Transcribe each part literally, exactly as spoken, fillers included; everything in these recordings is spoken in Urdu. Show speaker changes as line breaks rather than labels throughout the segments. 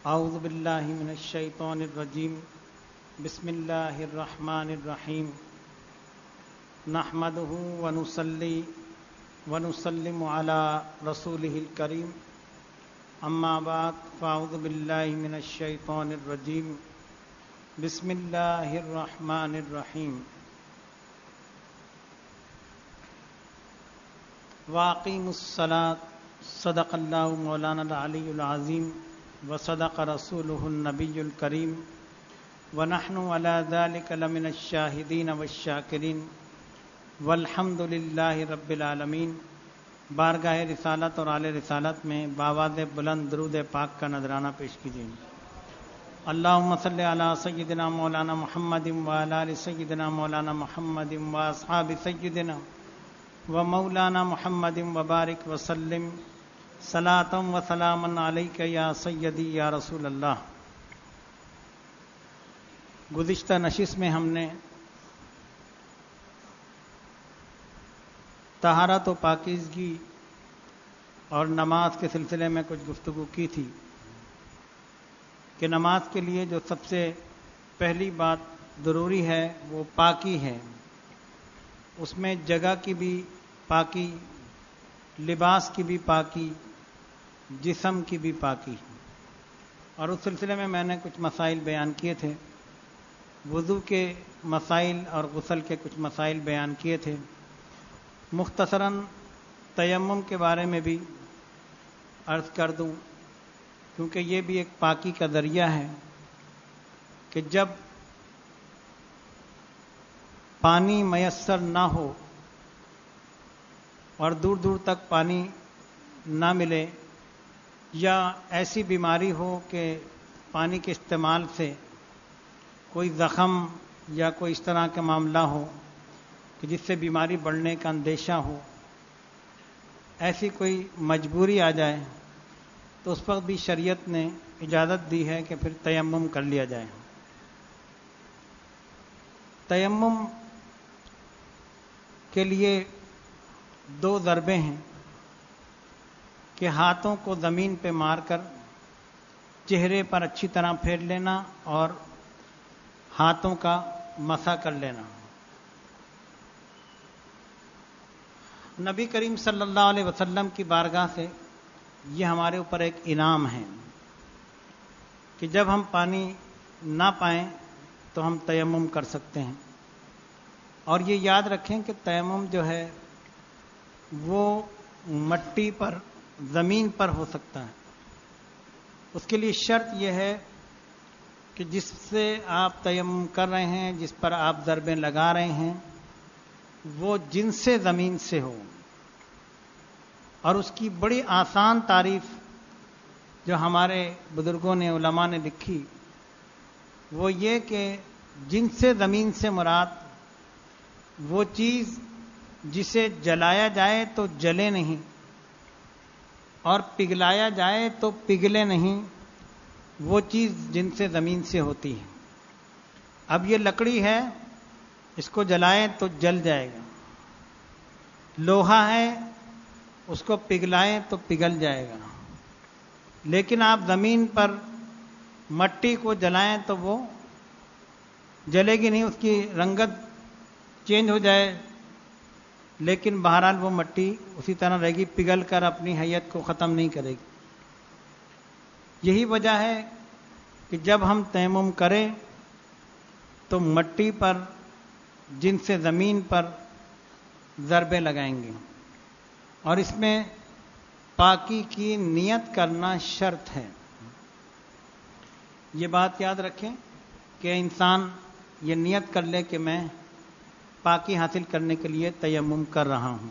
اعوذ باللہ من الشیطان الرجیم بسم اللہ الرحمن الرحیم نحمدہ ونصلی ونسلم علی رسولہ الکریم اما بعد فاعوذ باللہ من الشیطان الرجیم بسم اللہ الرحمن الرحیم واقیموا الصلاۃ صدق اللہ مولانا العلی العظیم وصدق رسولہ النبی الکریم ونحن علی ذلک لمن الشاہدین والشاکرین والحمد للہ رب العالمین۔ بارگاہ رسالت اور اعلی رسالت میں بآواز بلند درود پاک کا نذرانہ پیش کیجیے۔ اللہم صلی علی سیدنا مولانا محمد وعلی آل سیدنا مولانا محمد واصحاب سیدنا و مولانا محمد وبارک وسلم صلاۃ و سلام علیک یا سیدی یا رسول اللہ۔ گزشتہ نشست میں ہم نے طہارت و پاکیزگی اور نماز کے سلسلے میں کچھ گفتگو کی تھی کہ نماز کے لیے جو سب سے پہلی بات ضروری ہے وہ پاکی ہے۔ اس میں جگہ کی بھی پاکی، لباس کی بھی پاکی، جسم کی بھی پاکی۔ اور اس سلسلے میں میں نے کچھ مسائل بیان کیے تھے، وضو کے مسائل اور غسل کے کچھ مسائل بیان کیے تھے۔ مختصراً تیمم کے بارے میں بھی عرض کر دوں، کیونکہ یہ بھی ایک پاکی کا ذریعہ ہے کہ جب پانی میسر نہ ہو اور دور دور تک پانی نہ ملے، یا ایسی بیماری ہو کہ پانی کے استعمال سے کوئی زخم یا کوئی اس طرح کا معاملہ ہو کہ جس سے بیماری بڑھنے کا اندیشہ ہو، ایسی کوئی مجبوری آ جائے تو اس وقت بھی شریعت نے اجازت دی ہے کہ پھر تیمم کر لیا جائے۔ تیمم کے لیے دو ضربیں ہیں کہ ہاتھوں کو زمین پہ مار کر چہرے پر اچھی طرح پھیر لینا اور ہاتھوں کا مسح کر لینا۔ نبی کریم صلی اللہ علیہ وسلم کی بارگاہ سے یہ ہمارے اوپر ایک انعام ہے کہ جب ہم پانی نہ پائیں تو ہم تیمم کر سکتے ہیں۔ اور یہ یاد رکھیں کہ تیمم جو ہے وہ مٹی پر، زمین پر ہو سکتا ہے۔ اس کے لیے شرط یہ ہے کہ جس سے آپ تیمم کر رہے ہیں، جس پر آپ ضربیں لگا رہے ہیں، وہ جنس زمین سے ہو۔ اور اس کی بڑی آسان تعریف جو ہمارے بزرگوں نے، علماء نے لکھی، وہ یہ کہ جنس زمین سے مراد وہ چیز جسے جلایا جائے تو جلے نہیں اور پگھلایا جائے تو پگھلے نہیں، وہ چیز جنس زمین سے ہوتی ہے۔ اب یہ لکڑی ہے، اس کو جلائیں تو جل جائے گا۔ لوہا ہے، اس کو پگھلائیں تو پگھل جائے گا۔ لیکن آپ زمین پر مٹی کو جلائیں تو وہ جلے گی نہیں، اس کی رنگت چینج ہو جائے، لیکن بہرحال وہ مٹی اسی طرح رہے گی، پگھل کر اپنی حیت کو ختم نہیں کرے گی۔ یہی وجہ ہے کہ جب ہم تیمم کریں تو مٹی پر، جنس زمین پر ضربیں لگائیں گے، اور اس میں پاکی کی نیت کرنا شرط ہے۔ یہ بات یاد رکھیں کہ انسان یہ نیت کر لے کہ میں پاکی حاصل کرنے کے لیے تیمم کر رہا ہوں۔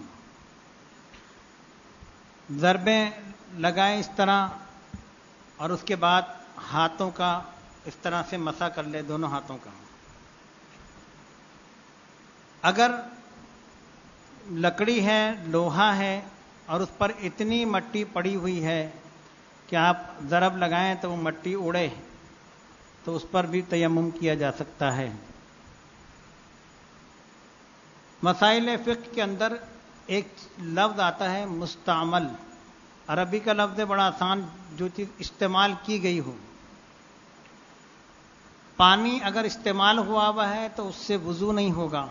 ضربیں لگائیں اس طرح، اور اس کے بعد ہاتھوں کا اس طرح سے مسح کر لے، دونوں ہاتھوں کا۔ اگر لکڑی ہے، لوہا ہے، اور اس پر اتنی مٹی پڑی ہوئی ہے کہ آپ ضرب لگائیں تو وہ مٹی اڑے، تو اس پر بھی تیمم کیا جا سکتا ہے۔ مسائل فقہ کے اندر ایک لفظ آتا ہے مستعمل، عربی کا لفظ ہے، بڑا آسان، جو چیز استعمال کی گئی ہو۔ پانی اگر استعمال ہوا ہوا ہے تو اس سے وضو نہیں ہوگا،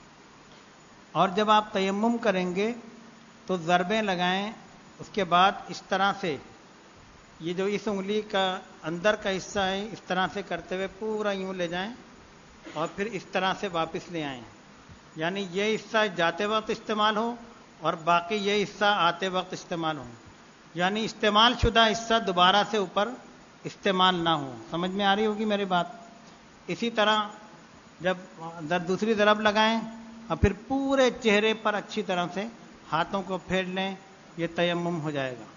اور جب آپ تیمم کریں گے تو ضربیں لگائیں، اس کے بعد اس طرح سے یہ جو اس انگلی کا اندر کا حصہ ہے اس طرح سے کرتے ہوئے پورا یوں لے جائیں اور پھر اس طرح سے واپس لے آئیں، یعنی یہ حصہ جاتے وقت استعمال ہو اور باقی یہ حصہ آتے وقت استعمال ہو، یعنی استعمال شدہ حصہ دوبارہ سے اوپر استعمال نہ ہو۔ سمجھ میں آ رہی ہوگی میری بات؟ اسی طرح جب دوسری ضرب لگائیں اور پھر پورے چہرے پر اچھی طرح سے ہاتھوں کو پھیر لیں، یہ تیمم ہو جائے گا۔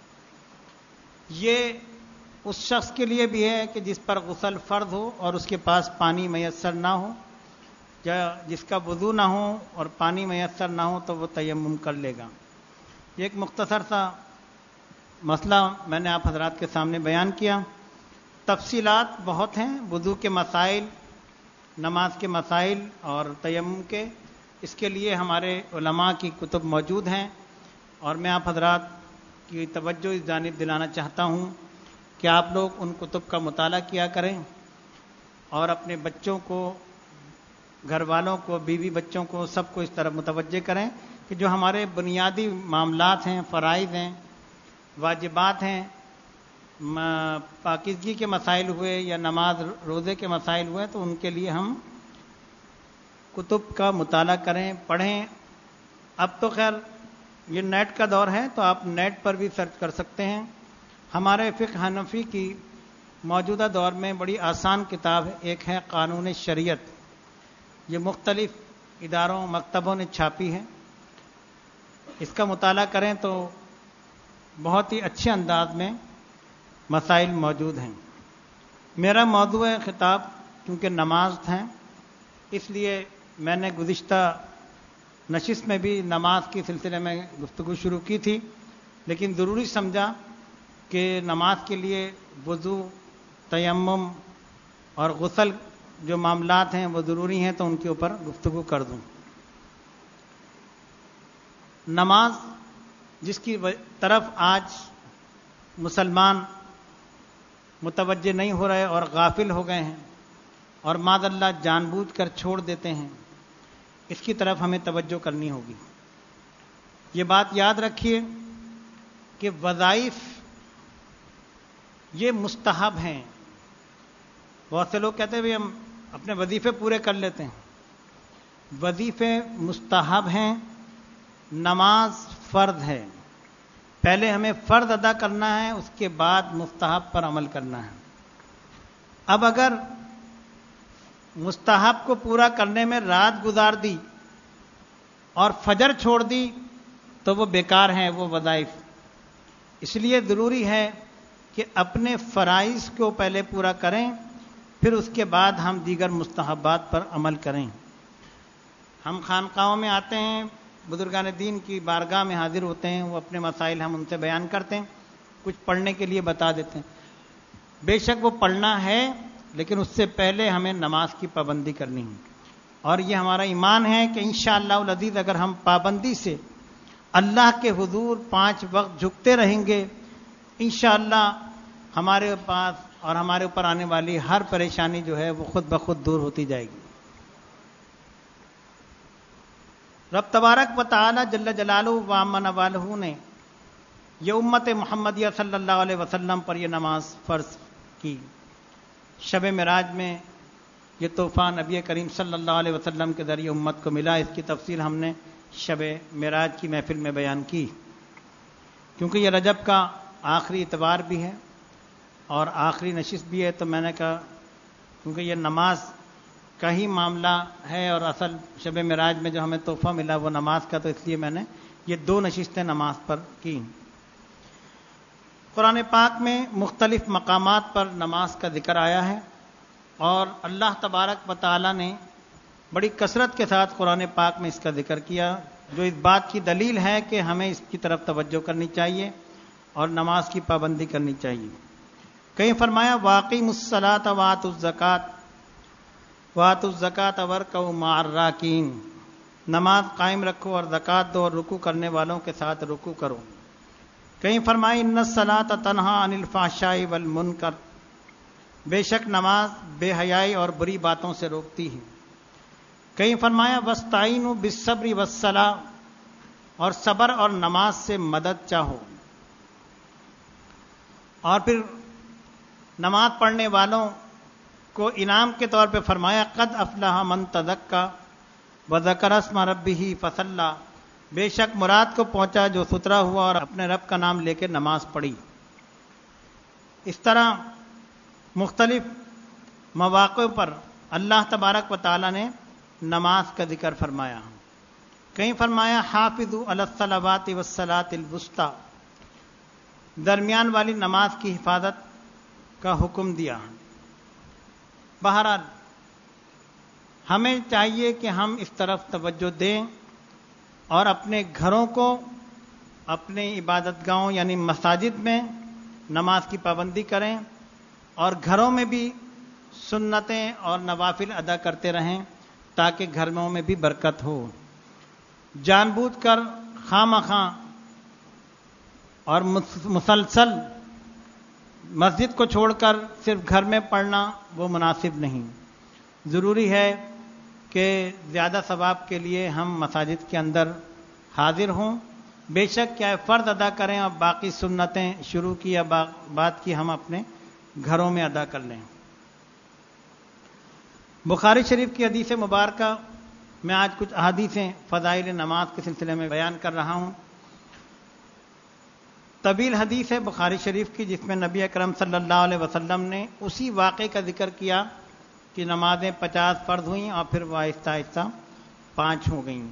یہ اس شخص کے لیے بھی ہے کہ جس پر غسل فرض ہو اور اس کے پاس پانی میسر نہ ہو، یا جس کا وضو نہ ہو اور پانی میسر نہ ہو تو وہ تیمم کر لے گا۔ یہ ایک مختصر سا مسئلہ میں نے آپ حضرات کے سامنے بیان کیا۔ تفصیلات بہت ہیں، وضو کے مسائل، نماز کے مسائل اور تیمم کے، اس کے لیے ہمارے علماء کی کتب موجود ہیں، اور میں آپ حضرات کی توجہ اس جانب دلانا چاہتا ہوں کہ آپ لوگ ان کتب کا مطالعہ کیا کریں اور اپنے بچوں کو، گھر والوں کو، بیوی بچوں کو، سب کو اس طرح متوجہ کریں کہ جو ہمارے بنیادی معاملات ہیں، فرائض ہیں، واجبات ہیں، پاکیزگی کے مسائل ہوئے یا نماز روزے کے مسائل ہوئے، تو ان کے لیے ہم کتب کا مطالعہ کریں، پڑھیں۔ اب تو خیر یہ نیٹ کا دور ہے تو آپ نیٹ پر بھی سرچ کر سکتے ہیں۔ ہمارے فقہ حنفی کی موجودہ دور میں بڑی آسان کتاب ایک ہے قانون شریعت، یہ مختلف اداروں مکتبوں نے چھاپی ہے، اس کا مطالعہ کریں تو بہت ہی اچھے انداز میں مسائل موجود ہیں۔ میرا موضوع خطاب کیونکہ نماز ہے، اس لیے میں نے گزشتہ نشست میں بھی نماز کی سلسلے میں گفتگو شروع کی تھی، لیکن ضروری سمجھا کہ نماز کے لیے وضو، تیمم اور غسل جو معاملات ہیں وہ ضروری ہیں، تو ان کے اوپر گفتگو کر دوں۔ نماز جس کی طرف آج مسلمان متوجہ نہیں ہو رہے اور غافل ہو گئے ہیں اور معاذ اللہ جان بوجھ کر چھوڑ دیتے ہیں، اس کی طرف ہمیں توجہ کرنی ہوگی۔ یہ بات یاد رکھیے کہ وظائف یہ مستحب ہیں۔ بہت سے لوگ کہتے ہیں ہم اپنے وظیفے پورے کر لیتے ہیں، وظیفے مستحب ہیں، نماز فرض ہے۔ پہلے ہمیں فرض ادا کرنا ہے، اس کے بعد مستحب پر عمل کرنا ہے۔ اب اگر مستحب کو پورا کرنے میں رات گزار دی اور فجر چھوڑ دی تو وہ بیکار ہیں وہ وظائف۔ اس لیے ضروری ہے کہ اپنے فرائض کو پہلے پورا کریں، پھر اس کے بعد ہم دیگر مستحبات پر عمل کریں۔ ہم خانقاہوں میں آتے ہیں، بزرگان دین کی بارگاہ میں حاضر ہوتے ہیں، وہ اپنے مسائل ہم ان سے بیان کرتے ہیں، کچھ پڑھنے کے لیے بتا دیتے ہیں۔ بے شک وہ پڑھنا ہے، لیکن اس سے پہلے ہمیں نماز کی پابندی کرنی ہے، اور یہ ہمارا ایمان ہے کہ انشاءاللہ العزیز اگر ہم پابندی سے اللہ کے حضور پانچ وقت جھکتے رہیں گے، انشاءاللہ ہمارے پاس اور ہمارے اوپر آنے والی ہر پریشانی جو ہے وہ خود بخود دور ہوتی جائے گی۔ رب تبارک و تعالی جل جلالہ و عم نوالہ نے یہ امت محمدیہ صلی اللہ علیہ وسلم پر یہ نماز فرض کی۔ شب معراج میں یہ تحفہ نبی کریم صلی اللہ علیہ وسلم کے ذریعے امت کو ملا۔ اس کی تفصیل ہم نے شب معراج کی محفل میں بیان کی۔ کیونکہ یہ رجب کا آخری اتوار بھی ہے اور آخری نشست بھی ہے، تو میں نے کہا کیونکہ یہ نماز کا ہی معاملہ ہے اور اصل شب معراج میں جو ہمیں تحفہ ملا وہ نماز کا، تو اس لیے میں نے یہ دو نشستیں نماز پر کی۔ قرآن پاک میں مختلف مقامات پر نماز کا ذکر آیا ہے، اور اللہ تبارک و تعالی نے بڑی کثرت کے ساتھ قرآن پاک میں اس کا ذکر کیا، جو اس بات کی دلیل ہے کہ ہمیں اس کی طرف توجہ کرنی چاہیے اور نماز کی پابندی کرنی چاہیے۔ کہیں فرمایا واقیموا الصلاۃ وآتوا الزکوٰۃ وآتوا الزکوٰۃ وارکعوا مع الراکعین، نماز قائم رکھو اور زکوٰۃ دو اور رکوع کرنے والوں کے ساتھ رکوع کرو۔ کہیں فرمایا ان الصلاۃ تنہی عن الفحشاء والمنکر بے شک نماز بے حیائی اور بری باتوں سے روکتی ہے۔ کہیں فرمایا وَاسْتَعِینُوا بِالصَّبْرِ وَالصَّلَاةِ، اور صبر اور نماز سے مدد چاہو۔ اور پھر نماز پڑھنے والوں کو انعام کے طور پہ فرمایا قد افلح من تزکا وذکر اسم ربہ فصلی، بے شک مراد کو پہنچا جو ستھرا ہوا اور اپنے رب کا نام لے کے نماز پڑھی۔ اس طرح مختلف مواقع پر اللہ تبارک و تعالی نے نماز کا ذکر فرمایا۔ کہیں فرمایا حافظوا علی الصلوات والصلاۃ الوسطی، درمیان والی نماز کی حفاظت کا حکم دیا۔ بہرحال ہمیں چاہیے کہ ہم اس طرف توجہ دیں اور اپنے گھروں کو اپنے عبادت گاہوں یعنی مساجد میں نماز کی پابندی کریں، اور گھروں میں بھی سنتیں اور نوافل ادا کرتے رہیں تاکہ گھروں میں بھی برکت ہو۔ جان بوجھ کر خواہ مخواہ اور مسلسل مسجد کو چھوڑ کر صرف گھر میں پڑھنا وہ مناسب نہیں۔ ضروری ہے کہ زیادہ ثواب کے لیے ہم مساجد کے اندر حاضر ہوں، بے شک کیا فرض ادا کریں اور باقی سنتیں شروع کی یا بعد کی ہم اپنے گھروں میں ادا کر لیں۔ بخاری شریف کی حدیث مبارکہ میں آج کچھ احادیثیں فضائل نماز کے سلسلے میں بیان کر رہا ہوں۔ طویل حدیث ہے بخاری شریف کی جس میں نبی اکرم صلی اللہ علیہ وسلم نے اسی واقعے کا ذکر کیا کہ نمازیں پچاس فرض ہوئیں اور پھر وہ آہستہ آہستہ پانچ ہو گئیں۔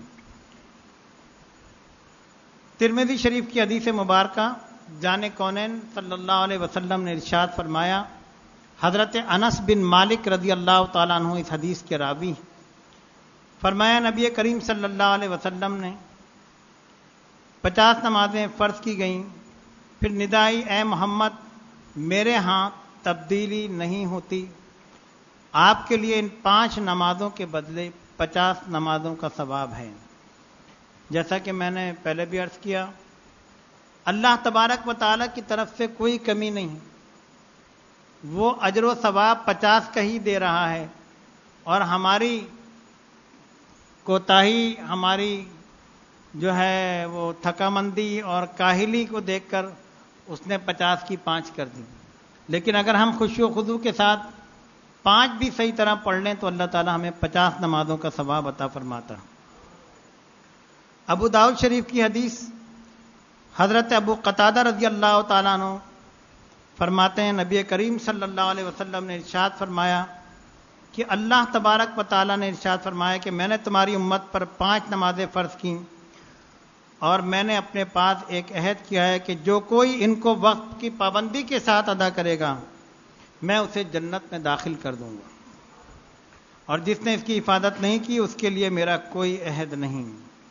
ترمذی شریف کی حدیث مبارکہ جان کونین صلی اللہ علیہ وسلم نے ارشاد فرمایا، حضرت انس بن مالک رضی اللہ تعالیٰ عنہ اس حدیث کے راوی، فرمایا نبی کریم صلی اللہ علیہ وسلم نے پچاس نمازیں فرض کی گئیں، پھر ندائی اے محمد میرے ہاں تبدیلی نہیں ہوتی، آپ کے لیے ان پانچ نمازوں کے بدلے پچاس نمازوں کا ثواب ہے۔ جیسا کہ میں نے پہلے بھی عرض کیا، اللہ تبارک و تعالیٰ کی طرف سے کوئی کمی نہیں، وہ اجر و ثواب پچاس کا ہی دے رہا ہے، اور ہماری کوتاہی، ہماری جو ہے وہ تھکا مندی اور کاہلی کو دیکھ کر اس نے پچاس کی پانچ کر دی۔ لیکن اگر ہم خشوع و خضوع کے ساتھ پانچ بھی صحیح طرح پڑھ لیں تو اللہ تعالیٰ ہمیں پچاس نمازوں کا ثواب عطا فرماتا۔ ابو داؤد شریف کی حدیث، حضرت ابو قتادہ رضی اللہ تعالیٰ عنہ فرماتے ہیں نبی کریم صلی اللہ علیہ وسلم نے ارشاد فرمایا کہ اللہ تبارک و تعالیٰ نے ارشاد فرمایا کہ میں نے تمہاری امت پر پانچ نمازیں فرض کیں، اور میں نے اپنے پاس ایک عہد کیا ہے کہ جو کوئی ان کو وقت کی پابندی کے ساتھ ادا کرے گا میں اسے جنت میں داخل کر دوں گا، اور جس نے اس کی حفاظت نہیں کی اس کے لیے میرا کوئی عہد نہیں۔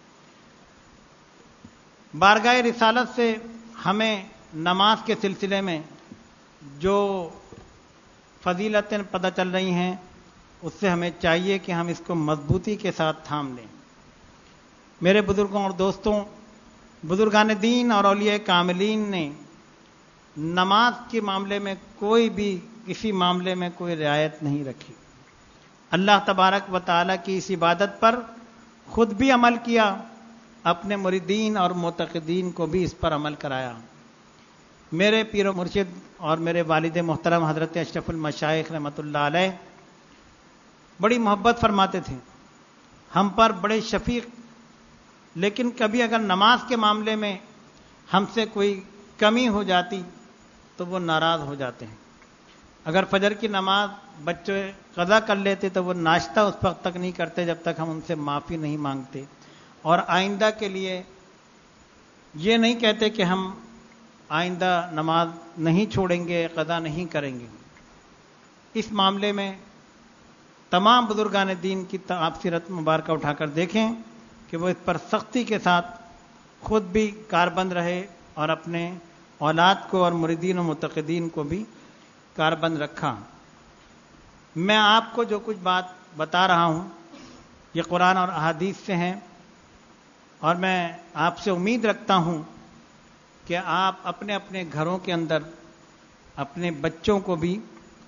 بارگاہ رسالت سے ہمیں نماز کے سلسلے میں جو فضیلتیں پتہ چل رہی ہیں اس سے ہمیں چاہیے کہ ہم اس کو مضبوطی کے ساتھ تھام لیں۔ میرے بزرگوں اور دوستوں، بزرگان دین اور اولیاء کاملین نے نماز کے معاملے میں کوئی بھی کسی معاملے میں کوئی رعایت نہیں رکھی۔ اللہ تبارک و تعالیٰ کی اس عبادت پر خود بھی عمل کیا، اپنے مریدین اور معتقدین کو بھی اس پر عمل کرایا۔ میرے پیر و مرشد اور میرے والد محترم حضرت اشرف المشائخ رحمۃ اللہ علیہ بڑی محبت فرماتے تھے ہم پر، بڑے شفیق، لیکن کبھی اگر نماز کے معاملے میں ہم سے کوئی کمی ہو جاتی تو وہ ناراض ہو جاتے ہیں۔ اگر فجر کی نماز بچے قضا کر لیتے تو وہ ناشتہ اس وقت تک نہیں کرتے جب تک ہم ان سے معافی نہیں مانگتے، اور آئندہ کے لیے یہ نہیں کہتے کہ ہم آئندہ نماز نہیں چھوڑیں گے، قضا نہیں کریں گے۔ اس معاملے میں تمام بزرگان دین کی آپ سیرت مبارکہ اٹھا کر دیکھیں کہ وہ اس پر سختی کے ساتھ خود بھی کاربند رہے اور اپنے اولاد کو اور مریدین و متقدین کو بھی کاربند رکھا۔ میں آپ کو جو کچھ بات بتا رہا ہوں یہ قرآن اور احادیث سے ہیں، اور میں آپ سے امید رکھتا ہوں کہ آپ اپنے اپنے گھروں کے اندر اپنے بچوں کو بھی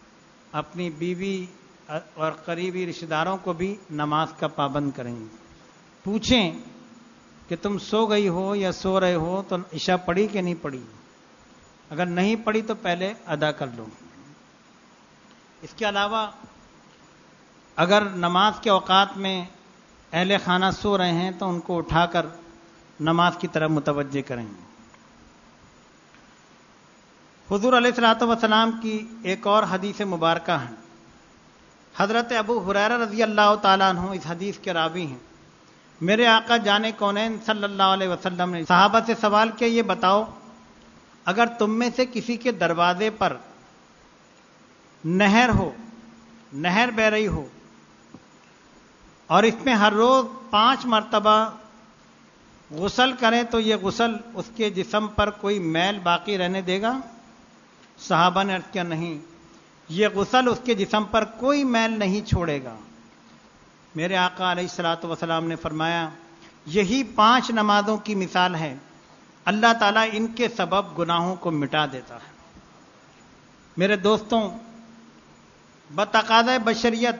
اپنی بیوی اور قریبی رشتہ داروں کو بھی نماز کا پابند کریں گے. پوچھیں کہ تم سو گئی ہو یا سو رہے ہو تو عشاء پڑھی کہ نہیں پڑھی؟ اگر نہیں پڑھی تو پہلے ادا کر لو. اس کے علاوہ اگر نماز کے اوقات میں اہل خانہ سو رہے ہیں تو ان کو اٹھا کر نماز کی طرف متوجہ کریں. حضور علیہ الصلوۃ والسلام کی ایک اور حدیث مبارکہ ہے. حضرت ابو ہریرہ رضی اللہ تعالیٰ عنہ اس حدیث کے راوی ہیں. میرے آقا جان کونین صلی اللہ علیہ وسلم نے صحابہ سے سوال کیا، یہ بتاؤ اگر تم میں سے کسی کے دروازے پر نہر ہو، نہر بہ رہی ہو اور اس میں ہر روز پانچ مرتبہ غسل کریں تو یہ غسل اس کے جسم پر کوئی میل باقی رہنے دے گا؟ صحابہ نے عرض کیا نہیں، یہ غسل اس کے جسم پر کوئی میل نہیں چھوڑے گا. میرے آقا علیہ الصلوۃ والسلام نے فرمایا یہی پانچ نمازوں کی مثال ہے، اللہ تعالیٰ ان کے سبب گناہوں کو مٹا دیتا ہے. میرے دوستوں، بتقاضۂ بشریت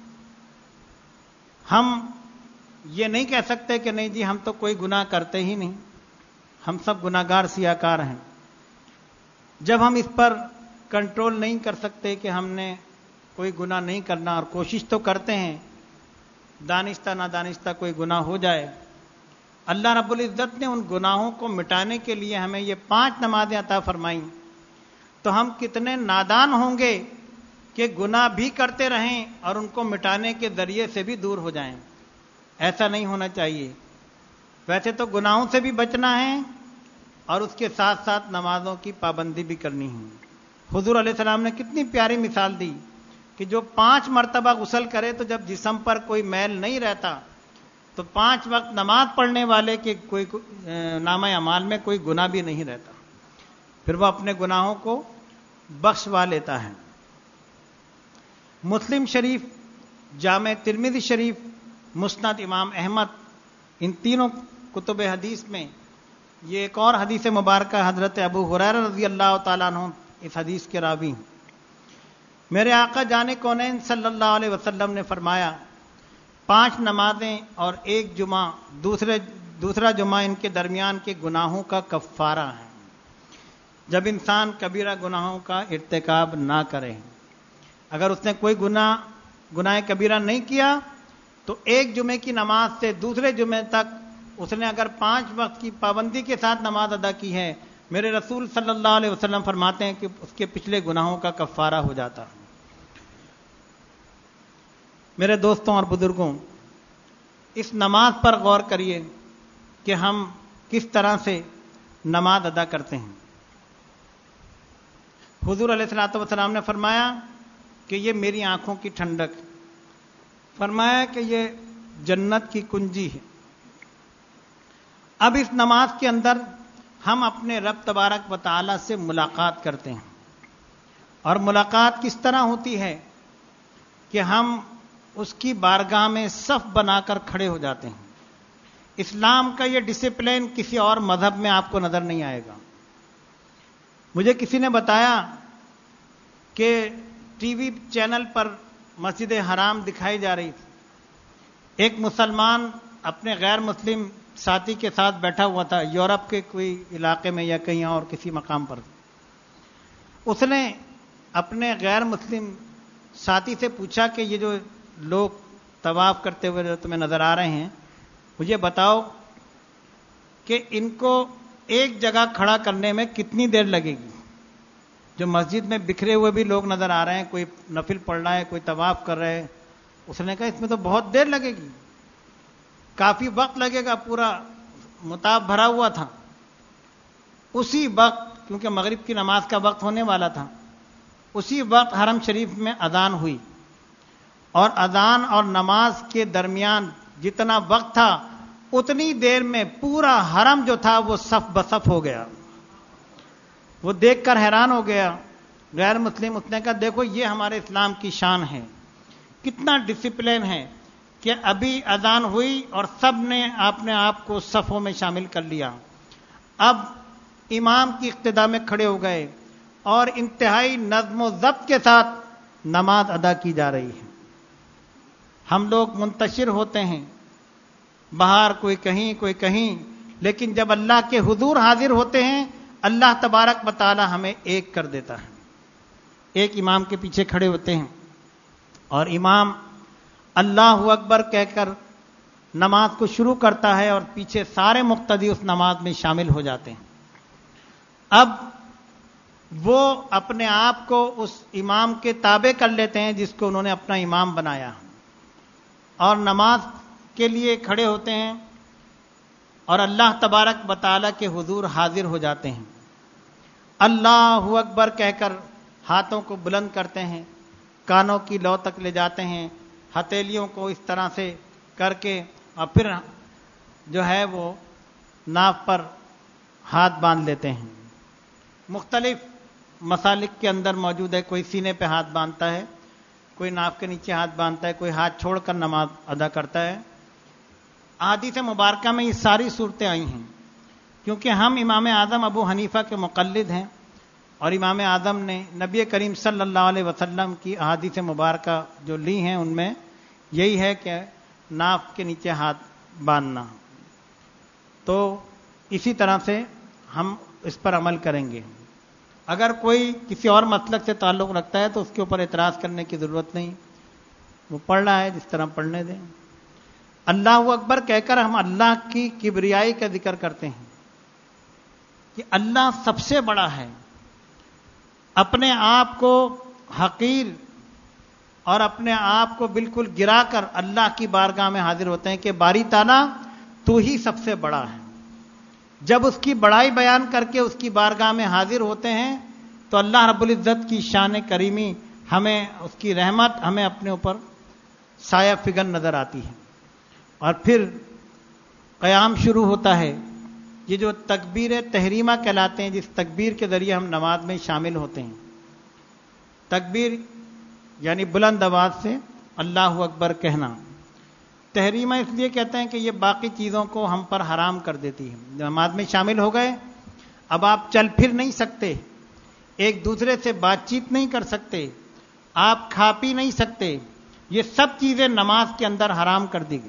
ہم یہ نہیں کہہ سکتے کہ نہیں جی ہم تو کوئی گناہ کرتے ہی نہیں، ہم سب گناہ گار سیاہ کار ہیں. جب ہم اس پر کنٹرول نہیں کر سکتے کہ ہم نے کوئی گناہ نہیں کرنا اور کوشش تو کرتے ہیں دانستہ نہ دانستہ کوئی گناہ ہو جائے، اللہ رب العزت نے ان گناہوں کو مٹانے کے لیے ہمیں یہ پانچ نمازیں عطا فرمائیں، تو ہم کتنے نادان ہوں گے کہ گناہ بھی کرتے رہیں اور ان کو مٹانے کے ذریعے سے بھی دور ہو جائیں. ایسا نہیں ہونا چاہیے. ویسے تو گناہوں سے بھی بچنا ہے اور اس کے ساتھ ساتھ نمازوں کی پابندی بھی کرنی ہے. حضور علیہ السلام نے کتنی پیاری مثال دی کہ جو پانچ مرتبہ غسل کرے تو جب جسم پر کوئی میل نہیں رہتا تو پانچ وقت نماز پڑھنے والے کے کوئی نامہ اعمال میں کوئی گناہ بھی نہیں رہتا، پھر وہ اپنے گناہوں کو بخشوا لیتا ہے. مسلم شریف، جامع ترمذی شریف، مسند امام احمد، ان تینوں کتب حدیث میں یہ ایک اور حدیث مبارکہ حضرت ابو ہریرہ رضی اللہ تعالیٰ عنہ اس حدیث کے راوی ہیں. میرے آقا جان کونین صلی اللہ علیہ وسلم نے فرمایا پانچ نمازیں اور ایک جمعہ دوسرے دوسرا جمعہ ان کے درمیان کے گناہوں کا کفارہ ہے. جب انسان کبیرہ گناہوں کا ارتکاب نہ کرے، اگر اس نے کوئی گناہ گناہ کبیرہ نہیں کیا تو ایک جمعے کی نماز سے دوسرے جمعے تک اس نے اگر پانچ وقت کی پابندی کے ساتھ نماز ادا کی ہے، میرے رسول صلی اللہ علیہ وسلم فرماتے ہیں کہ اس کے پچھلے گناہوں کا کفارہ ہو جاتا ہے. میرے دوستوں اور بزرگوں، اس نماز پر غور کریے کہ ہم کس طرح سے نماز ادا کرتے ہیں. حضور علیہ الصلوۃ والسلام نے فرمایا کہ یہ میری آنکھوں کی ٹھنڈک، فرمایا کہ یہ جنت کی کنجی ہے. اب اس نماز کے اندر ہم اپنے رب تبارک و تعالی سے ملاقات کرتے ہیں، اور ملاقات کس طرح ہوتی ہے کہ ہم اس کی بارگاہ میں صف بنا کر کھڑے ہو جاتے ہیں. اسلام کا یہ ڈسپلن کسی اور مذہب میں آپ کو نظر نہیں آئے گا. مجھے کسی نے بتایا کہ ٹی وی چینل پر مسجد حرام دکھائی جا رہی تھی. ایک مسلمان اپنے غیر مسلم ساتھی کے ساتھ بیٹھا ہوا تھا، یورپ کے کوئی علاقے میں یا کہیں اور کسی مقام پر. اس نے اپنے غیر مسلم ساتھی سے پوچھا کہ یہ جو لوگ طواف کرتے ہوئے جو تمہیں نظر آ رہے ہیں، مجھے بتاؤ کہ ان کو ایک جگہ کھڑا کرنے میں کتنی دیر لگے گی؟ جو مسجد میں بکھرے ہوئے بھی لوگ نظر آ رہے ہیں، کوئی نفل پڑھ رہا ہے، کوئی طواف کر رہے ہیں. اس نے کہا اس میں تو بہت دیر لگے گی، کافی وقت لگے گا، پورا مطاف بھرا ہوا تھا. اسی وقت، کیونکہ مغرب کی نماز کا وقت ہونے والا تھا، اسی وقت حرم شریف میں اذان ہوئی، اور اذان اور نماز کے درمیان جتنا وقت تھا اتنی دیر میں پورا حرم جو تھا وہ صف بصف ہو گیا. وہ دیکھ کر حیران ہو گیا غیر مسلم. اس نے کہا دیکھو یہ ہمارے اسلام کی شان ہے، کتنا ڈسپلن ہے کہ ابھی اذان ہوئی اور سب نے اپنے آپ کو صفوں میں شامل کر لیا. اب امام کی اقتداء میں کھڑے ہو گئے اور انتہائی نظم و ضبط کے ساتھ نماز ادا کی جا رہی ہے. ہم لوگ منتشر ہوتے ہیں باہر، کوئی کہیں کوئی کہیں، لیکن جب اللہ کے حضور حاضر ہوتے ہیں اللہ تبارک و تعالی ہمیں ایک کر دیتا ہے. ایک امام کے پیچھے کھڑے ہوتے ہیں اور امام اللہ اکبر کہہ کر نماز کو شروع کرتا ہے اور پیچھے سارے مقتدی اس نماز میں شامل ہو جاتے ہیں. اب وہ اپنے آپ کو اس امام کے تابع کر لیتے ہیں جس کو انہوں نے اپنا امام بنایا، اور نماز کے لیے کھڑے ہوتے ہیں اور اللہ تبارک و تعالیٰ کے حضور حاضر ہو جاتے ہیں. اللہ اکبر کہہ کر ہاتھوں کو بلند کرتے ہیں، کانوں کی لو تک لے جاتے ہیں، ہتھیلیوں کو اس طرح سے کر کے، اور پھر جو ہے وہ ناف پر ہاتھ باندھ لیتے ہیں. مختلف مسالک کے اندر موجود ہے، کوئی سینے پہ ہاتھ باندھتا ہے، کوئی ناف کے نیچے ہاتھ باندھتا ہے، کوئی ہاتھ چھوڑ کر نماز ادا کرتا ہے. احادیث مبارکہ میں یہ ساری صورتیں آئی ہیں کیونکہ ہم امام اعظم ابو حنیفہ کے مقلد ہیں، اور امام اعظم نے نبی کریم صلی اللہ علیہ وسلم کی احادیث مبارکہ جو لی ہیں ان میں یہی ہے کہ ناف کے نیچے ہاتھ باندھنا. تو اسی طرح سے ہم اس پر عمل کریں گے. اگر کوئی کسی اور مسلک سے تعلق رکھتا ہے تو اس کے اوپر اعتراض کرنے کی ضرورت نہیں، وہ پڑھ رہا ہے جس طرح پڑھنے دیں. اللہ اکبر کہہ کر ہم اللہ کی کبریائی کا ذکر کرتے ہیں کہ اللہ سب سے بڑا ہے. اپنے آپ کو حقیر اور اپنے آپ کو بالکل گرا کر اللہ کی بارگاہ میں حاضر ہوتے ہیں کہ باری تعالیٰ تو ہی سب سے بڑا ہے. جب اس کی بڑائی بیان کر کے اس کی بارگاہ میں حاضر ہوتے ہیں تو اللہ رب العزت کی شان کریمی ہمیں، اس کی رحمت ہمیں اپنے اوپر سایہ فگن نظر آتی ہے. اور پھر قیام شروع ہوتا ہے. یہ جو تکبیر تحریمہ کہلاتے ہیں، جس تکبیر کے ذریعے ہم نماز میں شامل ہوتے ہیں. تکبیر یعنی بلند آواز سے اللہ اکبر کہنا. تحریمہ اس لیے کہتے ہیں کہ یہ باقی چیزوں کو ہم پر حرام کر دیتی ہے. نماز میں شامل ہو گئے، اب آپ چل پھر نہیں سکتے، ایک دوسرے سے بات چیت نہیں کر سکتے، آپ کھا پی نہیں سکتے. یہ سب چیزیں نماز کے اندر حرام کر دی گئی.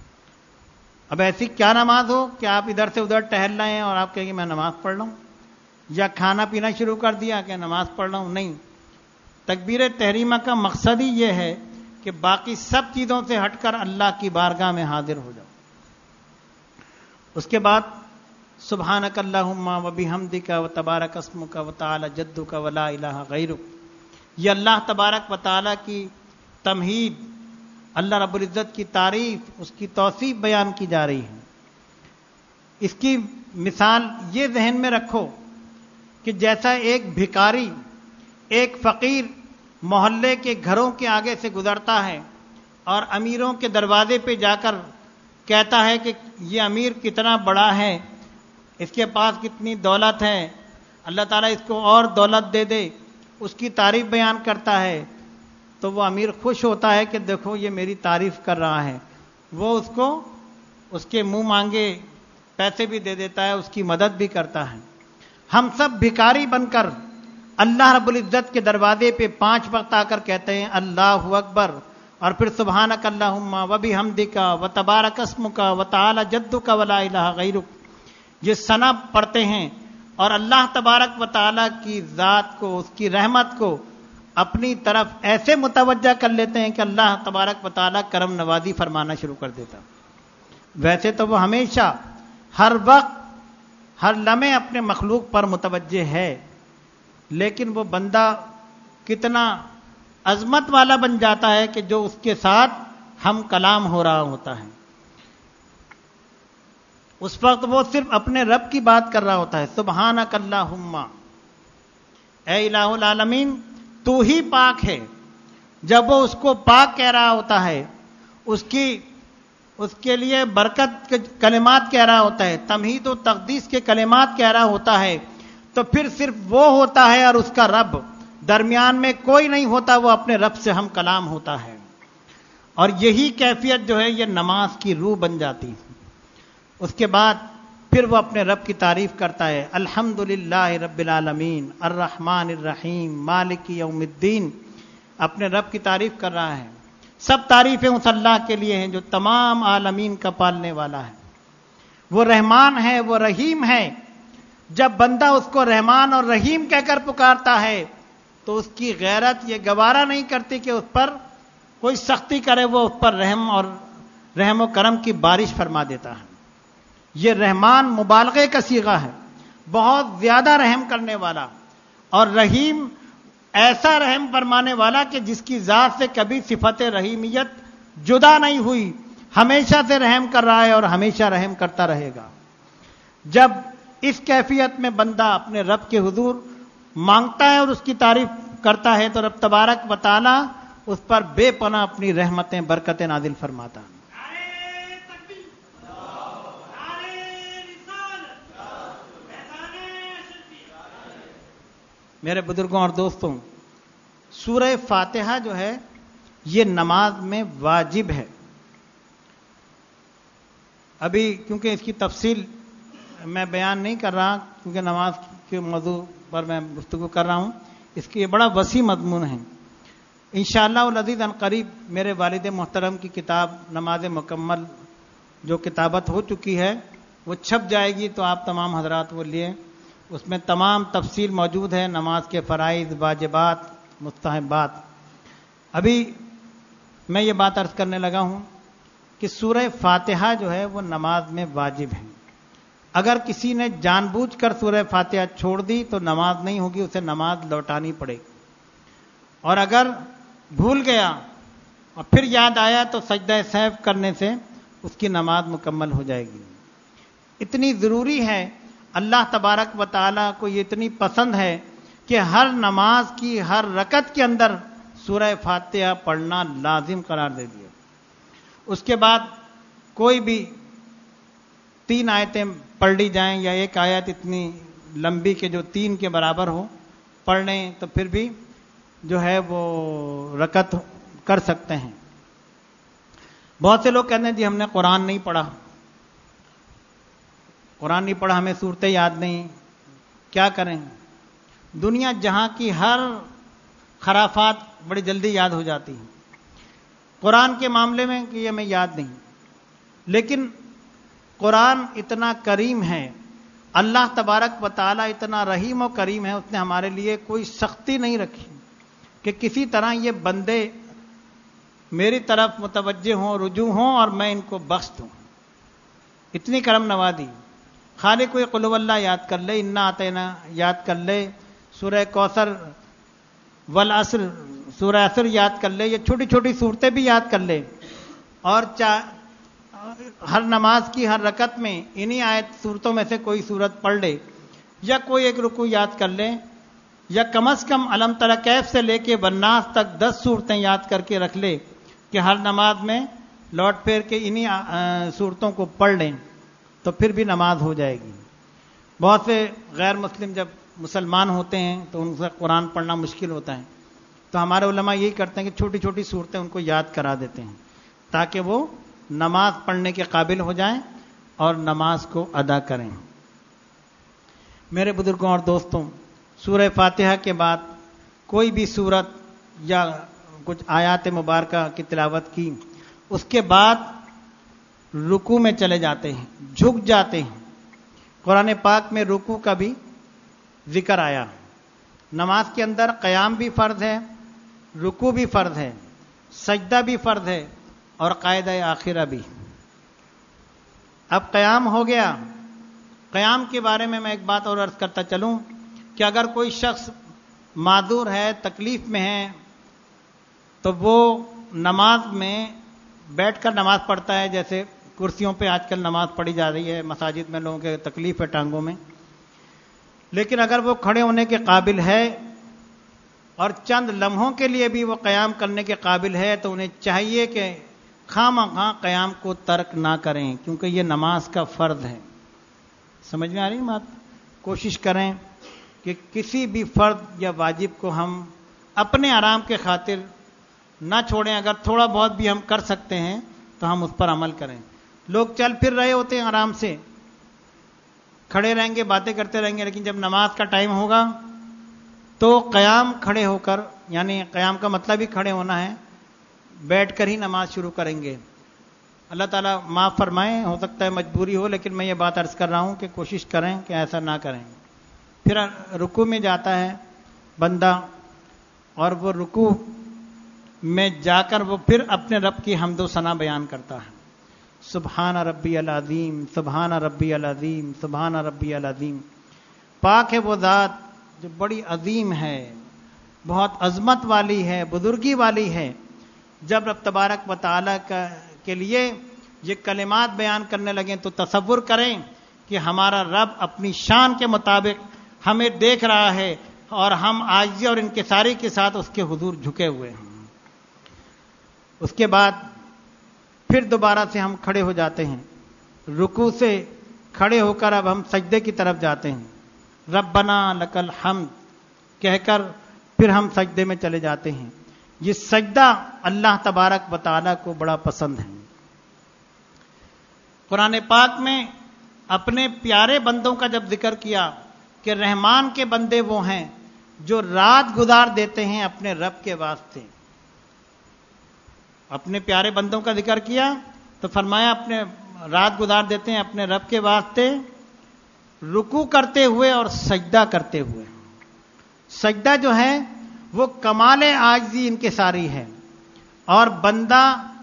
اب ایسی کیا نماز ہو کہ آپ ادھر سے ادھر ٹہل رہے ہیں اور آپ کہیں گے میں نماز پڑھ رہا ہوں، یا کھانا پینا شروع کر دیا کہ نماز پڑھ رہا ہوں. نہیں، تکبیر تحریمہ کا مقصد ہی یہ ہے کہ باقی سب چیزوں سے ہٹ کر اللہ کی بارگاہ میں حاضر ہو جاؤ. اس کے بعد سبحانک اللہم و بحمدک و تبارک اسمک و تعالی جدک و لا الہ غیرک. یہ اللہ تبارک و تعالی کی تمہید، اللہ رب العزت کی تعریف، اس کی توصیف بیان کی جا رہی ہے. اس کی مثال یہ ذہن میں رکھو کہ جیسا ایک بھکاری، ایک فقیر محلے کے گھروں کے آگے سے گزرتا ہے اور امیروں کے دروازے پہ جا کر کہتا ہے کہ یہ امیر کتنا بڑا ہے، اس کے پاس کتنی دولت ہے، اللہ تعالیٰ اس کو اور دولت دے دے، اس کی تعریف بیان کرتا ہے، تو وہ امیر خوش ہوتا ہے کہ دیکھو یہ میری تعریف کر رہا ہے. وہ اس کو اس کے منہ مانگے پیسے بھی دے دیتا ہے، اس کی مدد بھی کرتا ہے. ہم سب بھکاری بن کر اللہ رب العزت کے دروازے پہ پانچ وقت آ کر کہتے ہیں اللہ اکبر، اور پھر سبحانک اللہم و بحمدک و تبارک اسمک و تعالی جدک و لا الہ غیرک. یہ ثنا پڑھتے ہیں اور اللہ تبارک و تعالی کی ذات کو، اس کی رحمت کو اپنی طرف ایسے متوجہ کر لیتے ہیں کہ اللہ تبارک و تعالی کرم نوازی فرمانا شروع کر دیتا. ویسے تو وہ ہمیشہ ہر وقت ہر لمحے اپنے مخلوق پر متوجہ ہے، لیکن وہ بندہ کتنا عظمت والا بن جاتا ہے کہ جو اس کے ساتھ ہم کلام ہو رہا ہوتا ہے، اس وقت وہ صرف اپنے رب کی بات کر رہا ہوتا ہے. سبحانک اللہم، اے الہ العالمین تو ہی پاک ہے. جب وہ اس کو پاک کہہ رہا ہوتا ہے، اس کی اس کے لیے برکت کے کلمات کہہ رہا ہوتا ہے، تمہید و تقدیس کے کلمات کہہ رہا ہوتا ہے، تو پھر صرف وہ ہوتا ہے اور اس کا رب، درمیان میں کوئی نہیں ہوتا، وہ اپنے رب سے ہم کلام ہوتا ہے. اور یہی کیفیت جو ہے یہ نماز کی روح بن جاتی. اس کے بعد پھر وہ اپنے رب کی تعریف کرتا ہے، الحمدللہ رب العالمین الرحمن الرحیم مالک یوم الدین. اپنے رب کی تعریف کر رہا ہے. سب تعریفیں اس اللہ کے لیے ہیں جو تمام عالمین کا پالنے والا ہے. وہ رحمان ہے, وہ رحیم ہے. جب بندہ اس کو رحمان اور رحیم کہہ کر پکارتا ہے تو اس کی غیرت یہ گوارا نہیں کرتی کہ اس پر کوئی سختی کرے, وہ اس پر رحم اور رحم و کرم کی بارش فرما دیتا ہے. یہ رحمان مبالغے کا صیغہ ہے, بہت زیادہ رحم کرنے والا, اور رحیم ایسا رحم فرمانے والا کہ جس کی ذات سے کبھی صفت رحیمیت جدا نہیں ہوئی, ہمیشہ سے رحم کر رہا ہے اور ہمیشہ رحم کرتا رہے گا. جب اس کیفیت میں بندہ اپنے رب کے حضور مانگتا ہے اور اس کی تعریف کرتا ہے تو رب تبارک و تعالی اس پر بے پناہ اپنی رحمتیں برکتیں نازل فرماتا ہے. میرے بزرگوں اور دوستوں, سورہ فاتحہ جو ہے یہ نماز میں واجب ہے. ابھی کیونکہ اس کی تفصیل میں بیان نہیں کر رہا کیونکہ نماز کے موضوع پر میں گفتگو کر رہا ہوں, اس کی یہ بڑا وسیع مضمون ہے. انشاءاللہ العزیز ان قریب میرے والد محترم کی کتاب نماز مکمل جو کتابت ہو چکی ہے وہ چھپ جائے گی, تو آپ تمام حضرات وہ لیے. اس میں تمام تفصیل موجود ہے, نماز کے فرائض, واجبات, مستحبات. ابھی میں یہ بات عرض کرنے لگا ہوں کہ سورہ فاتحہ جو ہے وہ نماز میں واجب ہے. اگر کسی نے جان بوجھ کر سورہ فاتحہ چھوڑ دی تو نماز نہیں ہوگی, اسے نماز لوٹانی پڑے گی. اور اگر بھول گیا اور پھر یاد آیا تو سجدہ سہو کرنے سے اس کی نماز مکمل ہو جائے گی. اتنی ضروری ہے, اللہ تبارک و تعالیٰ کو یہ اتنی پسند ہے کہ ہر نماز کی ہر رکعت کے اندر سورہ فاتحہ پڑھنا لازم قرار دے دیا. اس کے بعد کوئی بھی تین آیتیں پڑھ لی جائیں یا ایک آیت اتنی لمبی کہ جو تین کے برابر ہو پڑھ لیں تو پھر بھی جو ہے وہ رکعت کر سکتے ہیں. بہت سے لوگ کہتے ہیں جی ہم نے قرآن نہیں پڑھا, قرآن نہیں پڑھا, ہمیں صورتیں یاد نہیں, کیا کریں؟ دنیا جہاں کی ہر خرافات بڑی جلدی یاد ہو جاتی ہیں. قرآن کے معاملے میں کہ یہ ہمیں یاد نہیں, لیکن قرآن اتنا کریم ہے, اللہ تبارک و تعالیٰ اتنا رحیم و کریم ہے, اس نے ہمارے لیے کوئی سختی نہیں رکھی کہ کسی طرح یہ بندے میری طرف متوجہ ہوں, رجوع ہوں اور میں ان کو بخش دوں. اتنی کرم نوازی. خالی کوئی قل هو اللہ یاد کر لے, انا اعطینا یاد کر لے, سورہ کوثر والعصر سورہ عصر یاد کر لے, یہ چھوٹی چھوٹی صورتیں بھی یاد کر لے, اور ہر نماز کی ہر رکعت میں انہی آیت صورتوں میں سے کوئی صورت پڑھ لے, یا کوئی ایک رکوع یاد کر لے, یا کم از کم علم تری کیف سے لے کے والناس تک دس صورتیں یاد کر کے رکھ لے کہ ہر نماز میں لوٹ پھیر کے انہی صورتوں کو پڑھ لیں تو پھر بھی نماز ہو جائے گی. بہت سے غیر مسلم جب مسلمان ہوتے ہیں تو ان سے قرآن پڑھنا مشکل ہوتا ہے, تو ہمارے علماء یہی کرتے ہیں کہ چھوٹی چھوٹی صورتیں ان کو یاد کرا دیتے ہیں تاکہ وہ نماز پڑھنے کے قابل ہو جائیں اور نماز کو ادا کریں. میرے بزرگوں اور دوستوں, سورہ فاتحہ کے بعد کوئی بھی سورت یا کچھ آیات مبارکہ کی تلاوت کی, اس کے بعد رکوع میں چلے جاتے ہیں, جھک جاتے ہیں. قرآن پاک میں رکوع کا بھی ذکر آیا. نماز کے اندر قیام بھی فرض ہے, رکوع بھی فرض ہے, سجدہ بھی فرض ہے, اور قاعدہ آخرہ بھی. اب قیام ہو گیا. قیام کے بارے میں میں ایک بات اور عرض کرتا چلوں کہ اگر کوئی شخص معذور ہے, تکلیف میں ہے, تو وہ نماز میں بیٹھ کر نماز پڑھتا ہے. جیسے کرسیوں پہ آج کل نماز پڑھی جا رہی ہے مساجد میں, لوگوں کے تکلیف ہے ٹانگوں میں. لیکن اگر وہ کھڑے ہونے کے قابل ہے اور چند لمحوں کے لیے بھی وہ قیام کرنے کے قابل ہے تو انہیں چاہیے کہ خواہ قیام کو ترک نہ کریں, کیونکہ یہ نماز کا فرض ہے. سمجھ میں آ رہی بات؟ کوشش کریں کہ کسی بھی فرض یا واجب کو ہم اپنے آرام کے خاطر نہ چھوڑیں. اگر تھوڑا بہت بھی ہم کر سکتے ہیں تو ہم اس پر عمل کریں. لوگ چل پھر رہے ہوتے ہیں آرام سے, کھڑے رہیں گے, باتیں کرتے رہیں گے, لیکن جب نماز کا ٹائم ہوگا تو قیام کھڑے ہو کر، یعنی قیام کا مطلب ہی کھڑے ہونا ہے، بیٹھ کر ہی نماز شروع کریں گے۔ اللہ تعالیٰ معاف فرمائیں، ہو سکتا ہے مجبوری ہو، لیکن میں یہ بات عرض کر رہا ہوں کہ کوشش کریں کہ ایسا نہ کریں۔ پھر رکوع میں جاتا ہے بندہ، اور وہ رکوع میں جا کر وہ پھر اپنے رب کی حمد و ثنا بیان کرتا ہے۔ سبحان ربی العظیم، سبحان ربی العظیم، سبحان ربی العظیم۔ پاک ہے وہ ذات جو بڑی عظیم ہے، بہت عظمت والی ہے، بزرگی والی ہے۔ جب رب تبارک و تعالیٰ کا کے لیے یہ کلمات بیان کرنے لگیں تو تصور کریں کہ ہمارا رب اپنی شان کے مطابق ہمیں دیکھ رہا ہے، اور ہم عاجزی اور انکساری کے ساتھ اس کے حضور جھکے ہوئے ہیں۔ اس کے بعد پھر دوبارہ سے ہم کھڑے ہو جاتے ہیں، رکوع سے کھڑے ہو کر اب ہم سجدے کی طرف جاتے ہیں۔ ربنا لک الحمد کہہ کر پھر ہم سجدے میں چلے جاتے ہیں۔ یہ سجدہ اللہ تبارک و تعالیٰ کو بڑا پسند ہے۔ قرآن پاک میں اپنے پیارے بندوں کا جب ذکر کیا کہ رحمان کے بندے وہ ہیں جو رات گزار دیتے ہیں اپنے رب کے واسطے، اپنے پیارے بندوں کا ذکر کیا تو فرمایا اپنے رات گزار دیتے ہیں اپنے رب کے واسطے، رکوع کرتے ہوئے اور سجدہ کرتے ہوئے۔ سجدہ جو ہے وہ کمال عاجزی انکساری ہے، اور بندہ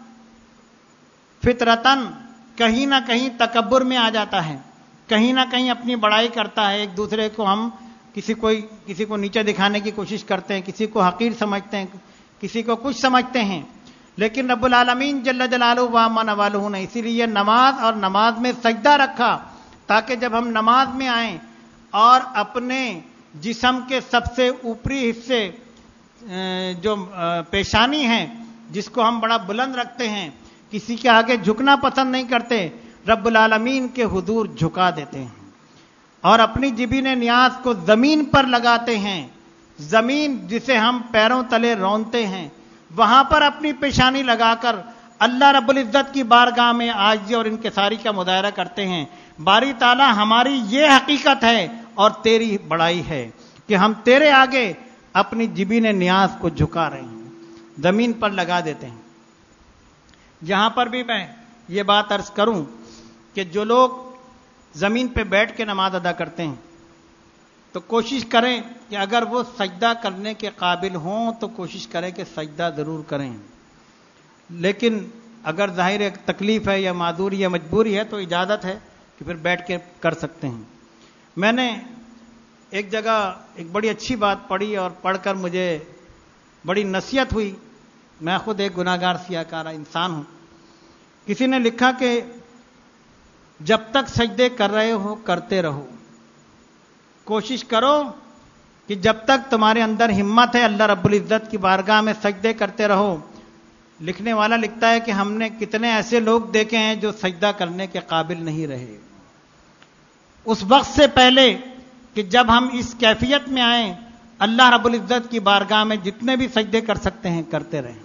فطرتاً کہیں نہ کہیں تکبر میں آ جاتا ہے، کہیں نہ کہیں اپنی بڑائی کرتا ہے۔ ایک دوسرے کو ہم کسی کوئی کسی کو نیچے دکھانے کی کوشش کرتے ہیں، کسی کو حقیر سمجھتے ہیں، کسی کو کچھ سمجھتے ہیں، لیکن رب العالمین جل جلالہ و عما نوالہ نے اسی لیے نماز اور نماز میں سجدہ رکھا، تاکہ جب ہم نماز میں آئیں اور اپنے جسم کے سب سے اوپری حصے جو پیشانی ہے، جس کو ہم بڑا بلند رکھتے ہیں، کسی کے آگے جھکنا پسند نہیں کرتے، رب العالمین کے حضور جھکا دیتے ہیں، اور اپنی جبین نیاز کو زمین پر لگاتے ہیں۔ زمین جسے ہم پیروں تلے رونتے ہیں، وہاں پر اپنی پیشانی لگا کر اللہ رب العزت کی بارگاہ میں عاجزی اور انکساری کا مظاہرہ کرتے ہیں۔ باری تعالیٰ ہماری یہ حقیقت ہے اور تیری بڑائی ہے کہ ہم تیرے آگے اپنی جبین نیاز کو جھکا رہے ہیں، زمین پر لگا دیتے ہیں۔ یہاں پر بھی میں یہ بات عرض کروں کہ جو لوگ زمین پہ بیٹھ کے نماز ادا کرتے ہیں تو کوشش کریں کہ اگر وہ سجدہ کرنے کے قابل ہوں تو کوشش کریں کہ سجدہ ضرور کریں، لیکن اگر ظاہر ایک تکلیف ہے یا معذوری یا مجبوری ہے تو اجازت ہے کہ پھر بیٹھ کے کر سکتے ہیں۔ میں نے ایک جگہ ایک بڑی اچھی بات پڑھی اور پڑھ کر مجھے بڑی نصیحت ہوئی۔ میں خود ایک گناہ گار سیاہ کارہ انسان ہوں۔ کسی نے لکھا کہ جب تک سجدے کر رہے ہو کرتے رہو، کوشش کرو کہ جب تک تمہارے اندر ہمت ہے اللہ رب العزت کی بارگاہ میں سجدے کرتے رہو۔ لکھنے والا لکھتا ہے کہ ہم نے کتنے ایسے لوگ دیکھے ہیں جو سجدہ کرنے کے قابل نہیں رہے، اس وقت سے پہلے کہ جب ہم اس کیفیت میں آئیں اللہ رب العزت کی بارگاہ میں جتنے بھی سجدے کر سکتے ہیں کرتے رہیں۔